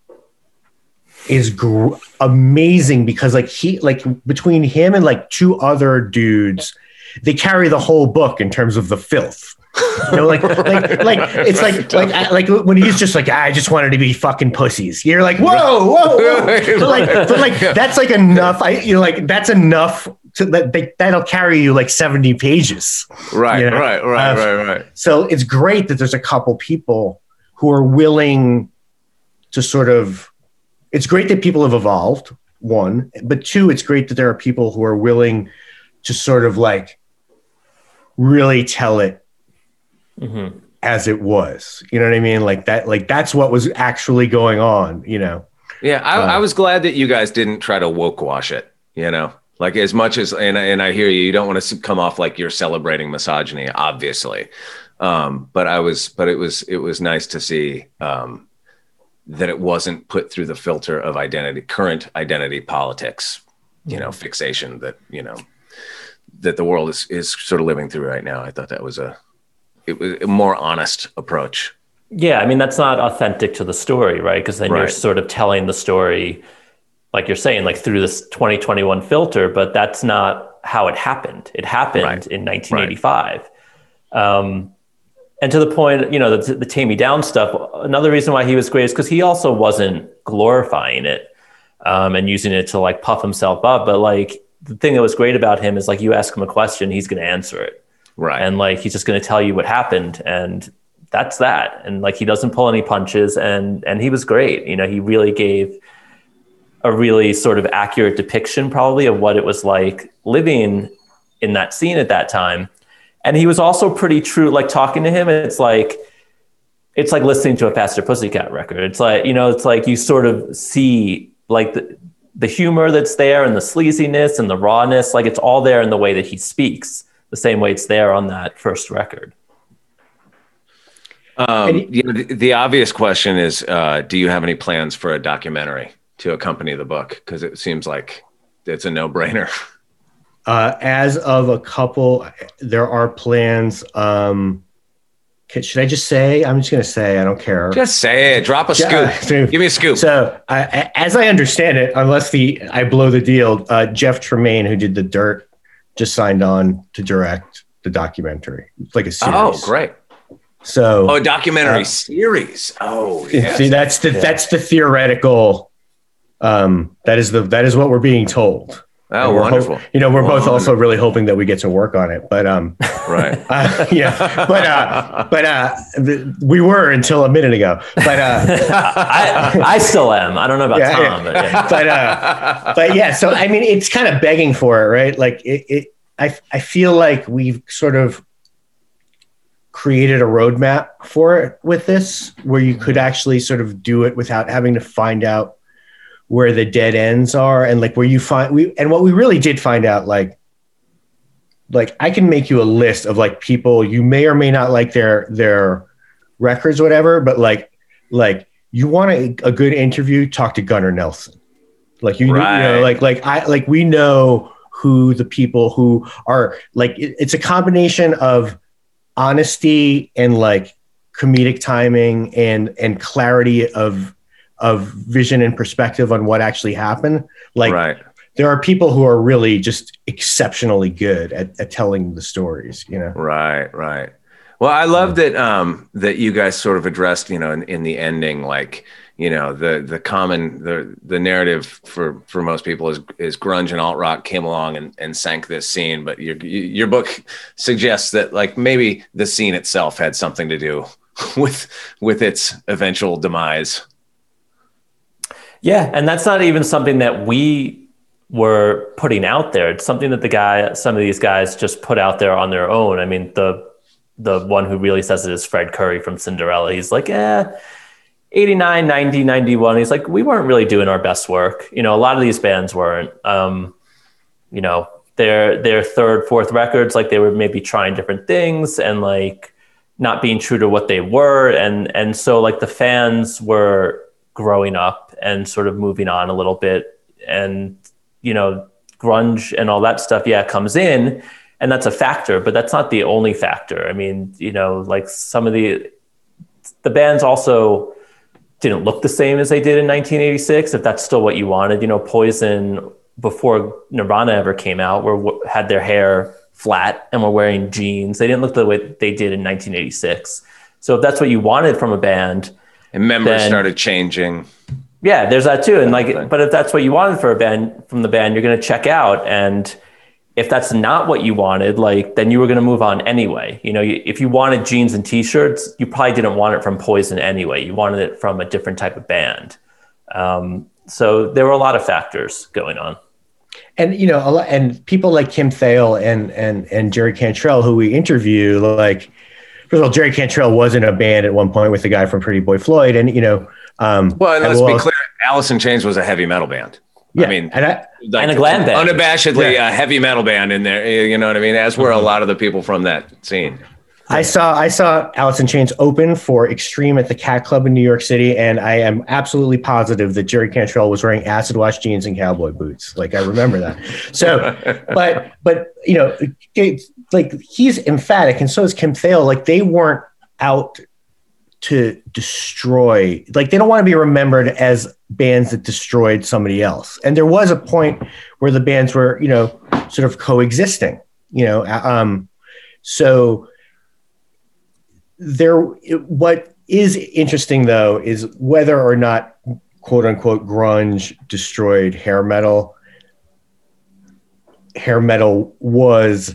is gr- amazing because like he, like between him and like two other dudes, they carry the whole book in terms of the filth. You know, like, like, like, it's like, like, I- like when he's just like, I just wanted to be fucking pussies. You're like, whoa, whoa, whoa. But like, but like, that's like enough. I, you know, like that's enough to that. They, that'll carry you like seventy pages. Right, you know? right, right, Uh, right, right. So it's great that there's a couple people who are willing to sort of, it's great that people have evolved, one, but two, it's great that there are people who are willing to sort of like really tell it Mm-hmm. as it was, you know what I mean? Like that, like that's what was actually going on, you know? Yeah, I, Uh, I was glad that you guys didn't try to woke wash it, you know, like as much as, and, and I hear you, you don't want to come off like you're celebrating misogyny, obviously. Um, but I was, but it was, it was nice to see um, that it wasn't put through the filter of identity, current identity politics, you know, fixation that, you know, that the world is, is sort of living through right now. I thought that was a, it was a more honest approach. Yeah, I mean, that's not authentic to the story, right? Because then you're Right. sort of telling the story, like you're saying, like through this twenty twenty-one filter, but that's not how it happened. It happened Right. in nineteen eighty-five. Um, and to the point, you know, the, the Tame Me Down stuff, another reason why he was great is because he also wasn't glorifying it um, and using it to like puff himself up. But like the thing that was great about him is like you ask him a question, he's going to answer it. Right. And like he's just going to tell you what happened, and that's that. And like he doesn't pull any punches, and and he was great. You know, he really gave a really sort of accurate depiction probably of what it was like living in that scene at that time. And he was also pretty true, like talking to him, it's like it's like listening to a Faster Pussycat record. It's like, you know, it's like you sort of see like the, the humor that's there and the sleaziness and the rawness, like it's all there in the way that he speaks, the same way it's there on that first record. Um, you know, the, the obvious question is, uh, do you have any plans for a documentary to accompany the book? Because it seems like it's a no-brainer. Uh, as of a couple, there are plans. Um, can- should I just say? I'm just going to say, I don't care. Just say it. Drop a scoop. Yeah, so- Give me a scoop. So, I, as I understand it, unless the I blow the deal, uh, Jeff Tremaine, who did The Dirt, just signed on to direct the documentary. It's like a series. oh, great. So, Oh, a documentary Uh, series. Oh, yeah. see, that's the that's the theoretical. Um, that is the that is what we're being told. Oh, And we're ho- wonderful. you know, we're both Wonderful. also really hoping that we get to work on it. But um, Right. uh, yeah, but uh, but uh, th- we were until a minute ago. But uh, I, I still am. I don't know about yeah, Tom, yeah. but yeah. but uh, but yeah. So I mean, it's kind of begging for it, right? Like it. it I I feel like we've sort of created a roadmap for it with this, where you could actually sort of do it without having to find out where the dead ends are, and like where you find we and what we really did find out, like like I can make you a list of like people you may or may not like their their records, whatever, but like like you want a, a good interview, talk to Gunnar Nelson. Like you, Right. you know, like like I like we know who the people who are like it- it's a combination of honesty and like comedic timing and and clarity of of vision and perspective on what actually happened. Like Right. there are people who are really just exceptionally good at, at telling the stories, you know? Right, right. Well, I love that um, that you guys sort of addressed, you know, in, in the ending, like, you know, the the common the the narrative for for most people is is grunge and alt rock came along and, and sank this scene, but your your book suggests that like maybe the scene itself had something to do with with its eventual demise. Yeah, and that's not even something that we were putting out there. It's something that the guy, some of these guys just put out there on their own. I mean, the the one who really says it is Fred Curry from Cinderella. He's like, yeah, eighty-nine, ninety, ninety-one, he's like, we weren't really doing our best work. You know, a lot of these bands weren't. Um, you know, their their third, fourth records, like they were maybe trying different things and like not being true to what they were. And and so like the fans were growing up and sort of moving on a little bit. And, you know, grunge and all that stuff, yeah, comes in. And that's a factor, but that's not the only factor. I mean, you know, like some of the the bands also didn't look the same as they did in nineteen eighty-six, if that's still what you wanted. You know, Poison, before Nirvana ever came out, were had their hair flat and were wearing jeans. They didn't look the way they did in nineteen eighty-six. So if that's what you wanted from a band, and members then, started changing. Yeah, there's that too. And like, but if that's what you wanted for a band from the band, you're going to check out. And if that's not what you wanted, like, then you were going to move on anyway. You know, you, if you wanted jeans and t-shirts, you probably didn't want it from Poison anyway. You wanted it from a different type of band. Um, so there were a lot of factors going on. And, you know, a lot, and people like Kim Thayil and, and, and Jerry Cantrell, who we interview, like, first of all, Jerry Cantrell was in a band at one point with the guy from Pretty Boy Floyd. And, you know, um, well, and let's will, be clear, Alice in Chains was a heavy metal band. Yeah, I mean, and, I, like, and a glam band. Unabashedly yeah. a heavy metal band in there. You know what I mean? As were a lot of the people from that scene. I saw I saw Alice in Chains open for Extreme at the Cat Club in New York City, and I am absolutely positive that Jerry Cantrell was wearing acid wash jeans and cowboy boots. Like, I remember that. So, but but you know, it, like, he's emphatic, and so is Kim Thayil. Like, they weren't out to destroy. Like, they don't want to be remembered as bands that destroyed somebody else. And there was a point where the bands were, you know, sort of coexisting. You know, um, so. There, what is interesting though is whether or not "quote unquote" grunge destroyed hair metal. Hair metal was,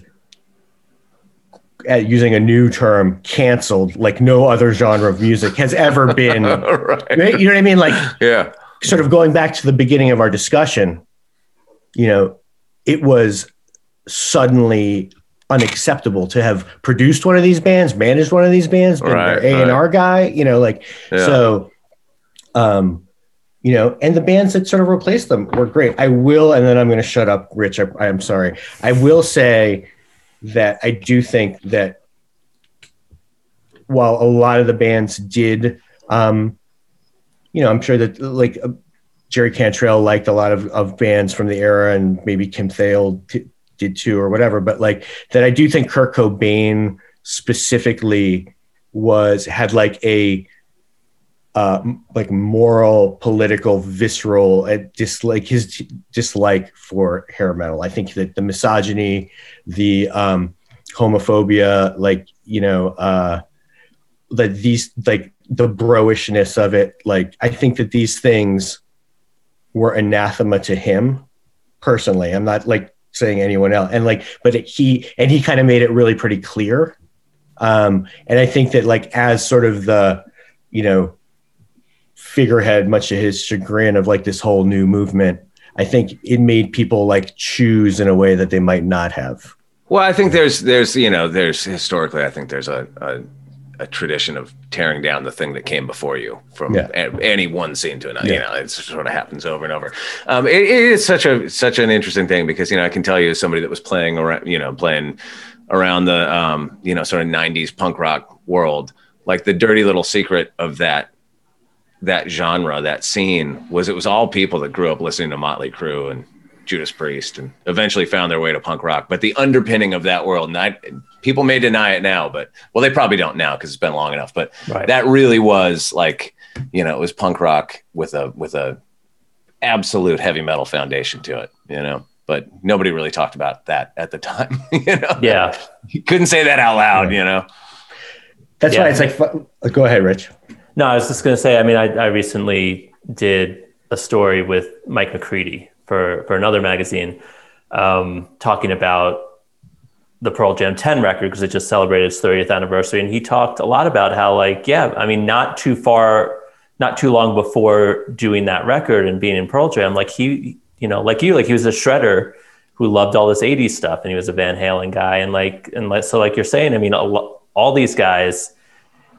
uh, using a new term, canceled like no other genre of music has ever been. Right. You know what I mean? Like, yeah. Sort of going back to the beginning of our discussion, you know, it was suddenly unacceptable to have produced one of these bands, managed one of these bands, been right, their A and R right. guy, you know, like, yeah. so, um, you know, and the bands that sort of replaced them were great. I will, and then I'm going to shut up, Rich. I, I'm sorry. I will say that I do think that while a lot of the bands did, um, you know, I'm sure that like uh, Jerry Cantrell liked a lot of, of bands from the era, and maybe Kim Thayil t- did too, or whatever, but like that, I do think Kurt Cobain specifically was had like a uh, like moral, political, visceral uh, dislike his dislike for hair metal. I think that the misogyny, the um, homophobia, like, you know, uh, that these like the bro-ishness of it, like, I think that these things were anathema to him personally. I'm not like saying anyone else, and like, but it, he and he kind of made it really pretty clear. Um, and I think that like as sort of the, you know, figurehead, much to his chagrin, of like this whole new movement, I think it made people like choose in a way that they might not have. Well, I think there's there's you know there's historically I think there's a a, a tradition of tearing down the thing that came before you from Yeah. a, any one scene to another. Yeah. You know, it sort of happens over and over. Um, it, it is such a such an interesting thing because, you know, I can tell you as somebody that was playing around, you know, playing around the um, you know, sort of nineties punk rock world, like the dirty little secret of that that genre, that scene, was it was all people that grew up listening to Motley Crue and Judas Priest and eventually found their way to punk rock. But the underpinning of that world, and I, people may deny it now, but well, they probably don't now because it's been long enough. But Right. that really was like, you know, it was punk rock with a with a absolute heavy metal foundation to it, you know. But nobody really talked about that at the time, you know. Yeah. You couldn't say that out loud, you know. That's Yeah. why it's like, fu- go ahead, Rich. No, I was just going to say, I mean, I, I recently did a story with Mike McCready for, for another magazine, um, talking about the Pearl Jam ten record, because it just celebrated its thirtieth anniversary. And he talked a lot about how, like, yeah, I mean, not too far, not too long before doing that record and being in Pearl Jam, like he, you know, like you, like he was a shredder who loved all this eighties stuff, and he was a Van Halen guy. And like, and like, so like you're saying, I mean, a lo- all these guys,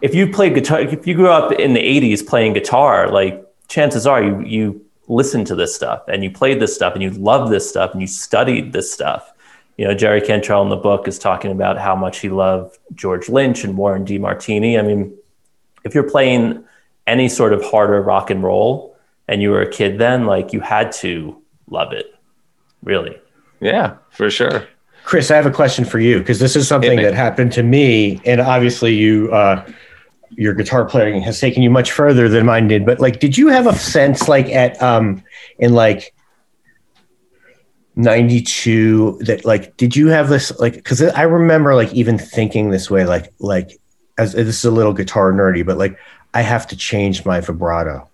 if you played guitar, if you grew up in the eighties playing guitar, like chances are you you listened to this stuff and you played this stuff and you loved this stuff and you studied this stuff. You know, Jerry Cantrell in the book is talking about how much he loved George Lynch and Warren DeMartini. I mean, if you're playing any sort of harder rock and roll and you were a kid then, like you had to love it, really. Yeah, for sure. Chris, I have a question for you because this is something that happened to me, and obviously you, uh, your guitar playing has taken you much further than mine did. But like, did you have a sense like at um in like ninety-two that like did you have this like because I remember like even thinking this way like like as this is a little guitar nerdy, but like I have to change my vibrato.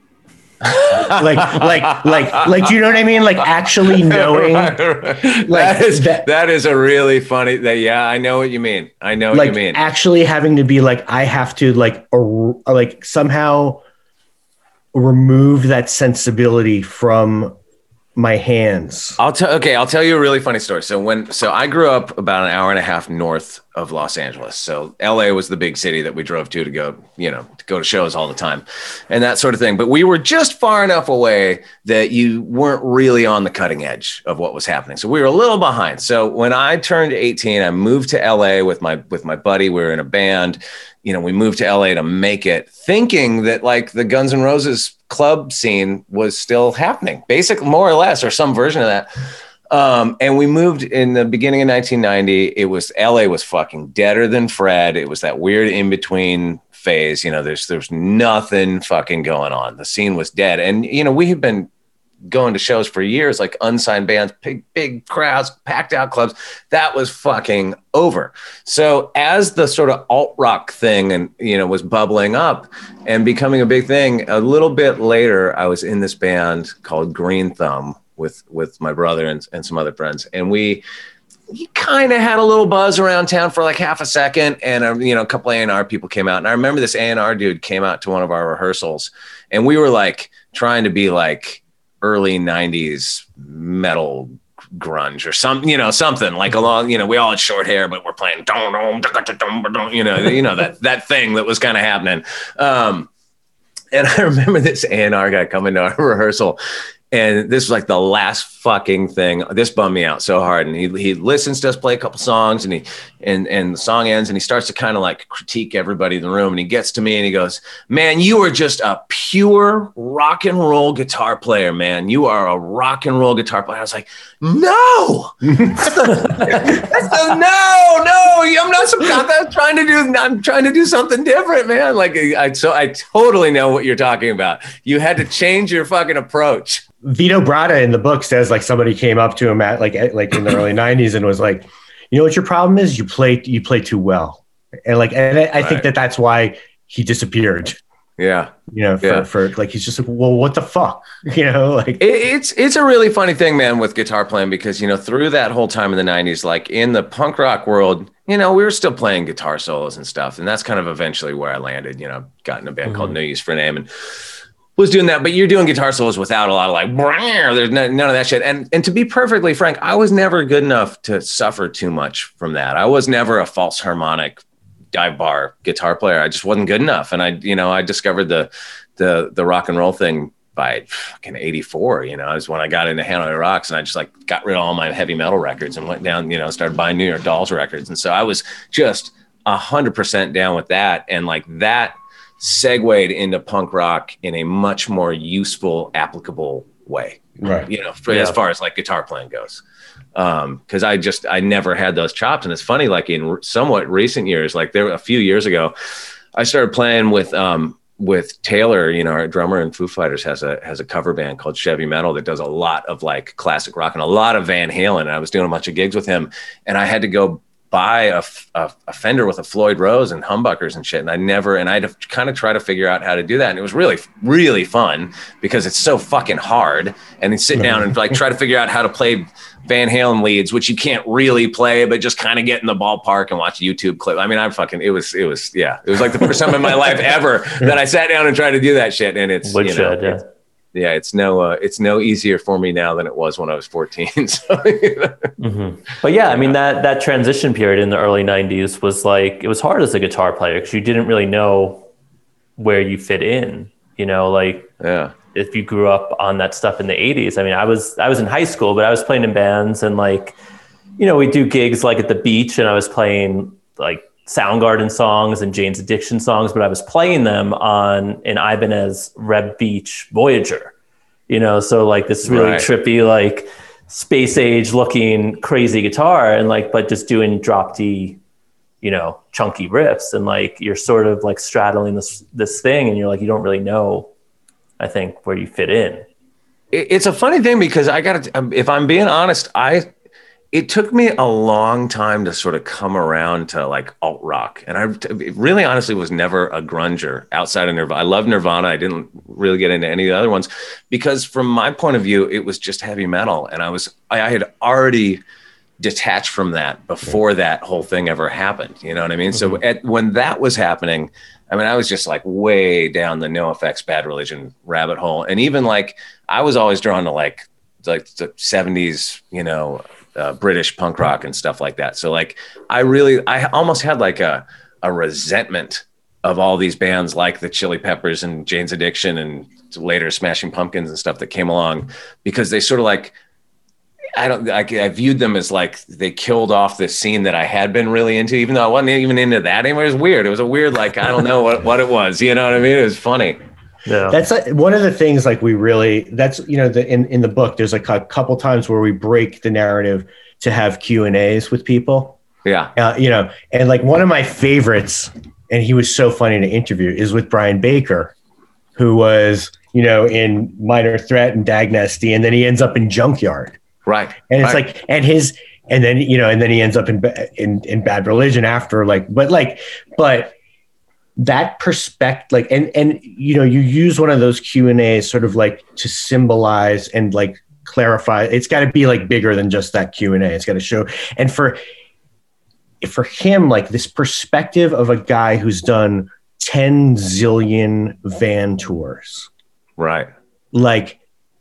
like like like like do you know what I mean? Like actually knowing Right, right. like that is that, that is a really funny that yeah, I know what you mean. I know what like you mean. actually having to be like I have to like or like somehow remove that sensibility from my hands. I'll tell. Okay, I'll tell you a really funny story. So when, so I grew up about an hour and a half north of Los Angeles. So L A was the big city that we drove to to go, you know, to go to shows all the time, and that sort of thing. But we were just far enough away that you weren't really on the cutting edge of what was happening. So we were a little behind. So when I turned eighteen, I moved to L A with my with my buddy. We were in a band. You know, we moved to L A to make it, thinking that like the Guns N' Roses club scene was still happening, basically more or less, or some version of that. Um, and we moved in the beginning of nineteen ninety. It was L A was fucking deader than Fred. It was that weird in between phase. You know, there's there's nothing fucking going on. The scene was dead, and you know we had been going to shows for years, like unsigned bands, big, big crowds, packed out clubs. That was fucking over. So as the sort of alt rock thing and, you know, was bubbling up and becoming a big thing, a little bit later, I was in this band called Green Thumb with, with my brother and, and some other friends. And we, we kind of had a little buzz around town for like half a second. And, uh, you know, a couple A and R people came out. And I remember this A and R dude came out to one of our rehearsals and we were like trying to be like, early nineties metal grunge or something, you know, something like along, you know, we all had short hair, but we're playing, you know, you know, that, that thing that was kind of happening. Um, and I remember this A and R guy coming to our rehearsal and this was like the last fucking thing. This bummed me out so hard. And he, he listens to us play a couple songs and he, and, and the song ends and he starts to kind of like critique everybody in the room. And he gets to me and he goes, man, you are just a pure rock and roll guitar player, man. You are a rock and roll guitar player. I was like, no, that's the, that's the, no, no, I'm not, some, I'm not trying to do, I'm trying to do something different, man. Like I, so I totally know what you're talking about. You had to change your fucking approach. Vito Bratta in the book says like somebody came up to him at like at, like in the early nineties and was like, you know what your problem is? You play you play too well, and like and I, I right. think that that's why he disappeared. Yeah, you know, for, yeah. for like he's just like, well, what the fuck, you know, like it, it's it's a really funny thing, man, with guitar playing because you know through that whole time in the nineties, like in the punk rock world, you know, we were still playing guitar solos and stuff, and that's kind of eventually where I landed. You know, got in a band mm-hmm. called No Use for a Name and was doing that, but you're doing guitar solos without a lot of like, there's no, none of that shit. And and to be perfectly frank, I was never good enough to suffer too much from that. I was never a false harmonic dive bar guitar player. I just wasn't good enough. And I, you know, I discovered the the the rock and roll thing by fucking eighty-four, you know, is when I got into Hanoi Rocks and I just like got rid of all my heavy metal records and went down, you know, started buying New York Dolls records. And so I was just a hundred percent down with that. And like that segued into punk rock in a much more useful, applicable way, right? You know, for, yeah. as far as like guitar playing goes, um, because I just I never had those chops, and it's funny, like in somewhat recent years, like there a few years ago, I started playing with um with Taylor, you know, our drummer in Foo Fighters has a has a cover band called Chevy Metal that does a lot of like classic rock and a lot of Van Halen. And I was doing a bunch of gigs with him, and I had to go buy a, a, a Fender with a Floyd Rose and humbuckers and shit. And I never, and I had to kind of try to figure out how to do that. And it was really, really fun because it's so fucking hard. And then sit down and like try to figure out how to play Van Halen leads, which you can't really play, but just kind of get in the ballpark and watch YouTube clip. I mean, I'm fucking, it was, it was, yeah, it was like the first time in my life ever that I sat down and tried to do that shit. And it's, Woodshed, you know, yeah. it's, yeah, it's no, uh, it's no easier for me now than it was when I was fourteen. So, you know. Mm-hmm. But yeah, I mean, that, that transition period in the early nineties was like, it was hard as a guitar player because you didn't really know where you fit in, you know, like yeah. if you grew up on that stuff in the eighties. I mean, I was, I was in high school, but I was playing in bands and like, you know, we do gigs like at the beach and I was playing like Soundgarden songs and Jane's Addiction songs, but I was playing them on an Ibanez Reb Beach Voyager, you know, so like this really right. trippy, like space age looking crazy guitar and like, but just doing drop D, you know, chunky riffs and like, you're sort of like straddling this, this thing and you're like, you don't really know, I think, where you fit in. It's a funny thing because I got to, if I'm being honest, I, it took me a long time to sort of come around to like alt rock. And I really honestly was never a grunger outside of Nirvana. I love Nirvana. I didn't really get into any of the other ones because from my point of view, it was just heavy metal. And I was, I, I had already detached from that before that whole thing ever happened. You know what I mean? Mm-hmm. So at, when that was happening, I mean, I was just like way down the NoFX Bad Religion rabbit hole. And even like, I was always drawn to like, like the seventies, you know, Uh, British punk rock and stuff like that. So like, I really, I almost had like a, a resentment of all these bands like the Chili Peppers and Jane's Addiction and later Smashing Pumpkins and stuff that came along because they sort of like, I don't, I, I viewed them as like, they killed off this scene that I had been really into, even though I wasn't even into that anymore. It was weird. It was a weird, like, I don't know what, what it was, you know what I mean? It was funny. Yeah. That's like, one of the things like we really, that's, you know, the, in, in the book, there's like a couple times where we break the narrative to have Q and A's with people. Yeah. Uh, you know, and like one of my favorites, and he was so funny to interview, is with Brian Baker, who was, you know, in Minor Threat and Dag Nasty, and then he ends up in Junkyard. Right. And it's right. like, and his, and then, you know, and then he ends up in, in, in Bad Religion after like, but like, but that perspective, like, and, and, you know, you use one of those Q and A's sort of like to symbolize and like clarify. It's got to be like bigger than just that Q and A. It's got to show. And for, for him, like this perspective of a guy who's done ten zillion van tours, right. Like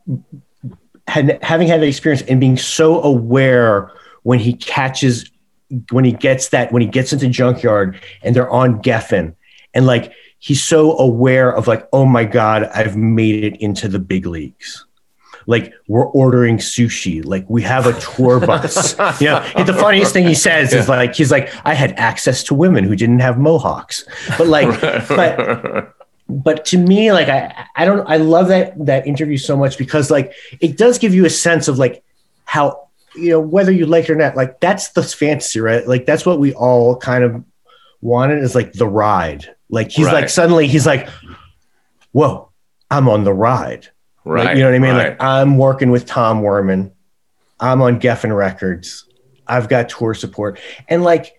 had, having had that experience and being so aware when he catches, when he gets that, when he gets into Junkyard and they're on Geffen, and like, he's so aware of like, oh my God, I've made it into the big leagues. Like we're ordering sushi. Like we have a tour bus. You know, and the funniest thing he says yeah. is like, he's like, I had access to women who didn't have mohawks, but like, but, but to me, like, I, I don't, I love that, that interview so much because like, it does give you a sense of like how, you know, whether you like it or not, like that's the fantasy, right? Like that's what we all kind of wanted, is like the ride. Like he's right. like, suddenly he's like, whoa, I'm on the ride. Right. Like, you know what I mean? Right. Like I'm working with Tom Werman. I'm on Geffen Records. I've got tour support. And like,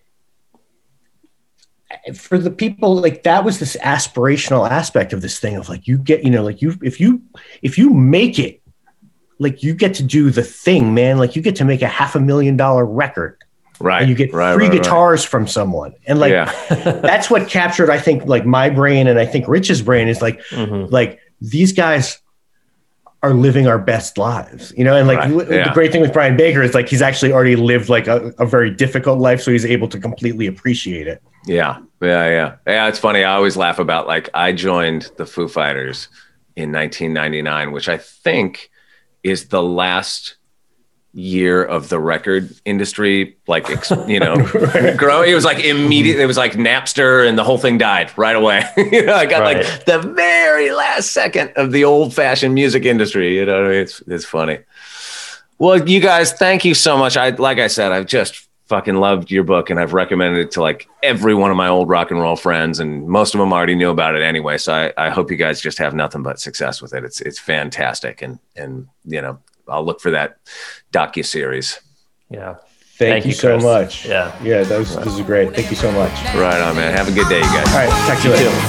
for the people, like that was this aspirational aspect of this thing of like, you get, you know, like you, if you, if you make it, like you get to do the thing, man. Like you get to make a half a million dollar record. Right. And you get right, free right, guitars right. from someone. And like, yeah. that's what captured, I think, like my brain and I think Rich's brain is like, mm-hmm. like these guys are living our best lives, you know? And like, right. yeah. the great thing with Brian Baker is like, he's actually already lived like a, a very difficult life. So he's able to completely appreciate it. Yeah. Yeah. Yeah. Yeah. It's funny. I always laugh about like, I joined the Foo Fighters in nineteen ninety-nine, which I think is the last year of the record industry, like, you know, right. growing. It was like immediate. It was like Napster and the whole thing died right away. You know, I got right. like the very last second of the old fashioned music industry. You know what I mean? It's, it's funny. Well, you guys, thank you so much. I, like I said, I've just fucking loved your book and I've recommended it to like every one of my old rock and roll friends, and most of them already knew about it anyway. So I, I hope you guys just have nothing but success with it. It's, it's fantastic. And, and, you know, I'll look for that docu-series. Yeah. Thank, Thank you, you so much. Yeah. Yeah, that was, this is great. Thank you so much. Right on, man. Have a good day, you guys. All right. Talk to you later.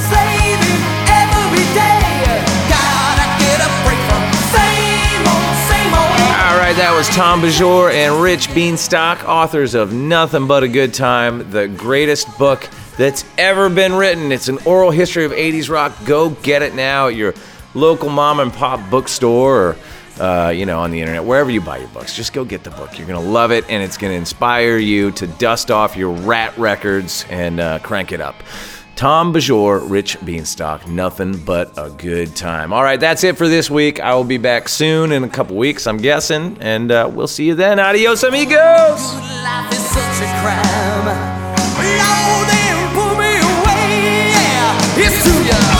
All right, that was Tom Bajor and Rich Bienstock, authors of Nothing But a Good Time, the greatest book that's ever been written. It's an oral history of eighties rock. Go get it now at your local mom and pop bookstore or Uh, you know, on the internet, wherever you buy your books, just go get the book. You're going to love it, and it's going to inspire you to dust off your rat records and uh, crank it up. Tom Bajor, Rich Beanstalk, nothing but a good time. All right, that's it for this week. I will be back soon in a couple weeks, I'm guessing, and uh, we'll see you then. Adios, amigos! Life is such a crime. Lord, then pull me away. Yeah, it's too young.